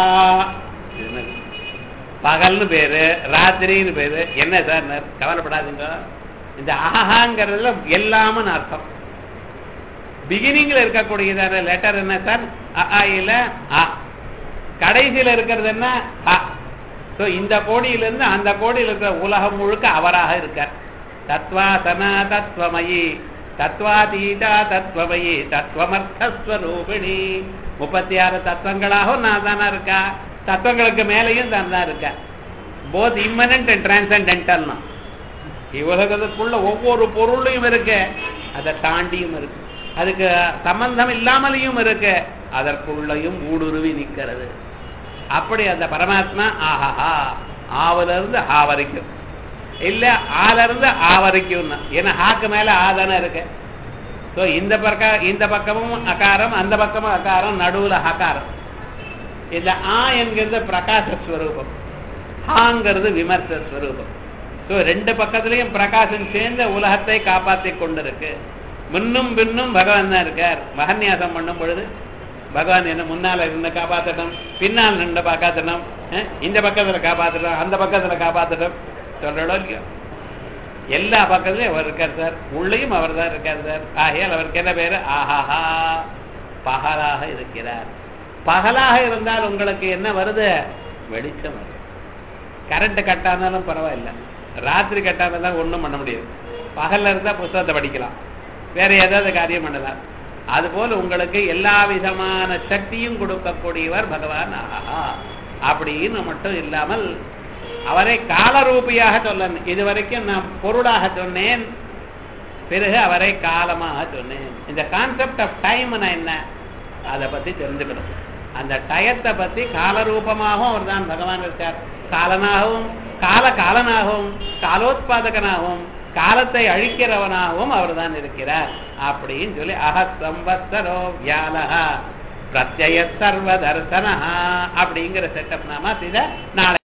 பகல்னு பேரு, ராத்திரின்னு பேரு. என்ன சார் கவலைப்படாதுங்க, இந்த ஆஹாங்கிறதுல எல்லாமும் அர்த்தம். பிகினிங்ல இருக்கக்கூடியதான லெட்டர் என்ன சார்? இல்ல ஆ. கடைசியில இருக்கிறது என்ன? ஆ. இந்த கோடியிலிருந்து அந்த கோடியில் இருக்கிற உலகம் முழுக்க அவராக இருக்கார். தத்வாசனா தத்வமயி தத்வாதீதா தத்வமயி தத்வமர்த்தஸ்வரூபிணி. 36 தத்துவங்களாகவும் நான் தானே இருக்கா, தத்துவங்களுக்கு மேலேயும் தான் தான் இருக்க. Both immanent and transcendental. உலகத்துக்குள்ள ஒவ்வொரு பொருளையும் இருக்கு, அதை தாண்டியும் இருக்கு, அதுக்கு சம்பந்தம் இல்லாமலையும் இருக்கு, அதற்குள்ளையும் ஊடுருவி நிற்கிறது. அப்படி அந்த பரமாத்மா ஆஹா ஆவிலிருந்து ஆ வரைக்கும் இல்ல, ஆலிருந்து ஆ வரைக்கும். ஏன்னா ஹாக்கு மேல ஆதான இருக்கு. இந்த பக்கமும் அகாரம், அந்த பக்கமும் அகாரம், நடுவுல ஹகாரம். இல்ல ஆ என்கிறது பிரகாசஸ்வரூபம், ஹாங்கிறது விமர்சஸ்வரூபம். ரெண்டு பக்கத்திலையும் பிரகாசம் சேர்ந்த உலகத்தை காப்பாற்றி கொண்டிருக்கு. முன்னும் பின்னும் பகவான் தான் இருக்கார். மகன்யாசம் பண்ணும் பொழுது பகவான் என்ன முன்னால நின்று காப்பாற்றணும், பின்னால் நின்று காப்பாற்றணும், இந்த பக்கத்துல காப்பாற்றணும், அந்த பக்கத்துல காப்பாற்றணும் சொல்றோம் இல்லையோ. எல்லா பக்கத்துலயும் அவர் இருக்கார் சார், உள்ளேயும் அவர் தான் இருக்கார் சார். ஆகையால் அவருக்கு என்ன பேரு? ஆஹாஹா, பகலாக இருக்கிறார். பகலாக இருந்தால் உங்களுக்கு என்ன வருது? வெளிச்சம் வருது. கரண்ட் கட்டானாலும் பரவாயில்ல, ராத்திரி கட்டானாலும் ஒன்றும் பண்ண முடியாது. பகல்ல இருந்தா புத்தகத்தை படிக்கலாம், வேற ஏதாவது காரியம் பண்ணலாம். அதுபோல உங்களுக்கு எல்லா விதமான சக்தியும் கொடுக்கக்கூடியவர் பகவான். ஆஹா அப்படின்னு மட்டும் இல்லாமல் அவரை காலரூபியாக சொல்லணும். இதுவரைக்கும் நான் பொருளாக சொன்னேன், பிறகு அவரை காலமாக சொன்னேன். இந்த கான்செப்ட் ஆஃப் டைம்னா என்ன, அதை பத்தி தெரிஞ்சுக்கணும். அந்த டயத்தை பத்தி காலரூபமாகவும் அவர் தான் பகவான் இருக்கார். காலனாகவும் காலனாகவும் காலோத்பாதகனாகவும் காலத்தை அழிக்கிறவனாகவும் அவர் தான் இருக்கிறார் அப்படின்னு சொல்லி அஹசம்பத்சரோ வியாலஹ பிரத்யய சர்வ தர்சனஹ அப்படிங்கிற செட்டப் நாம இதை நாளை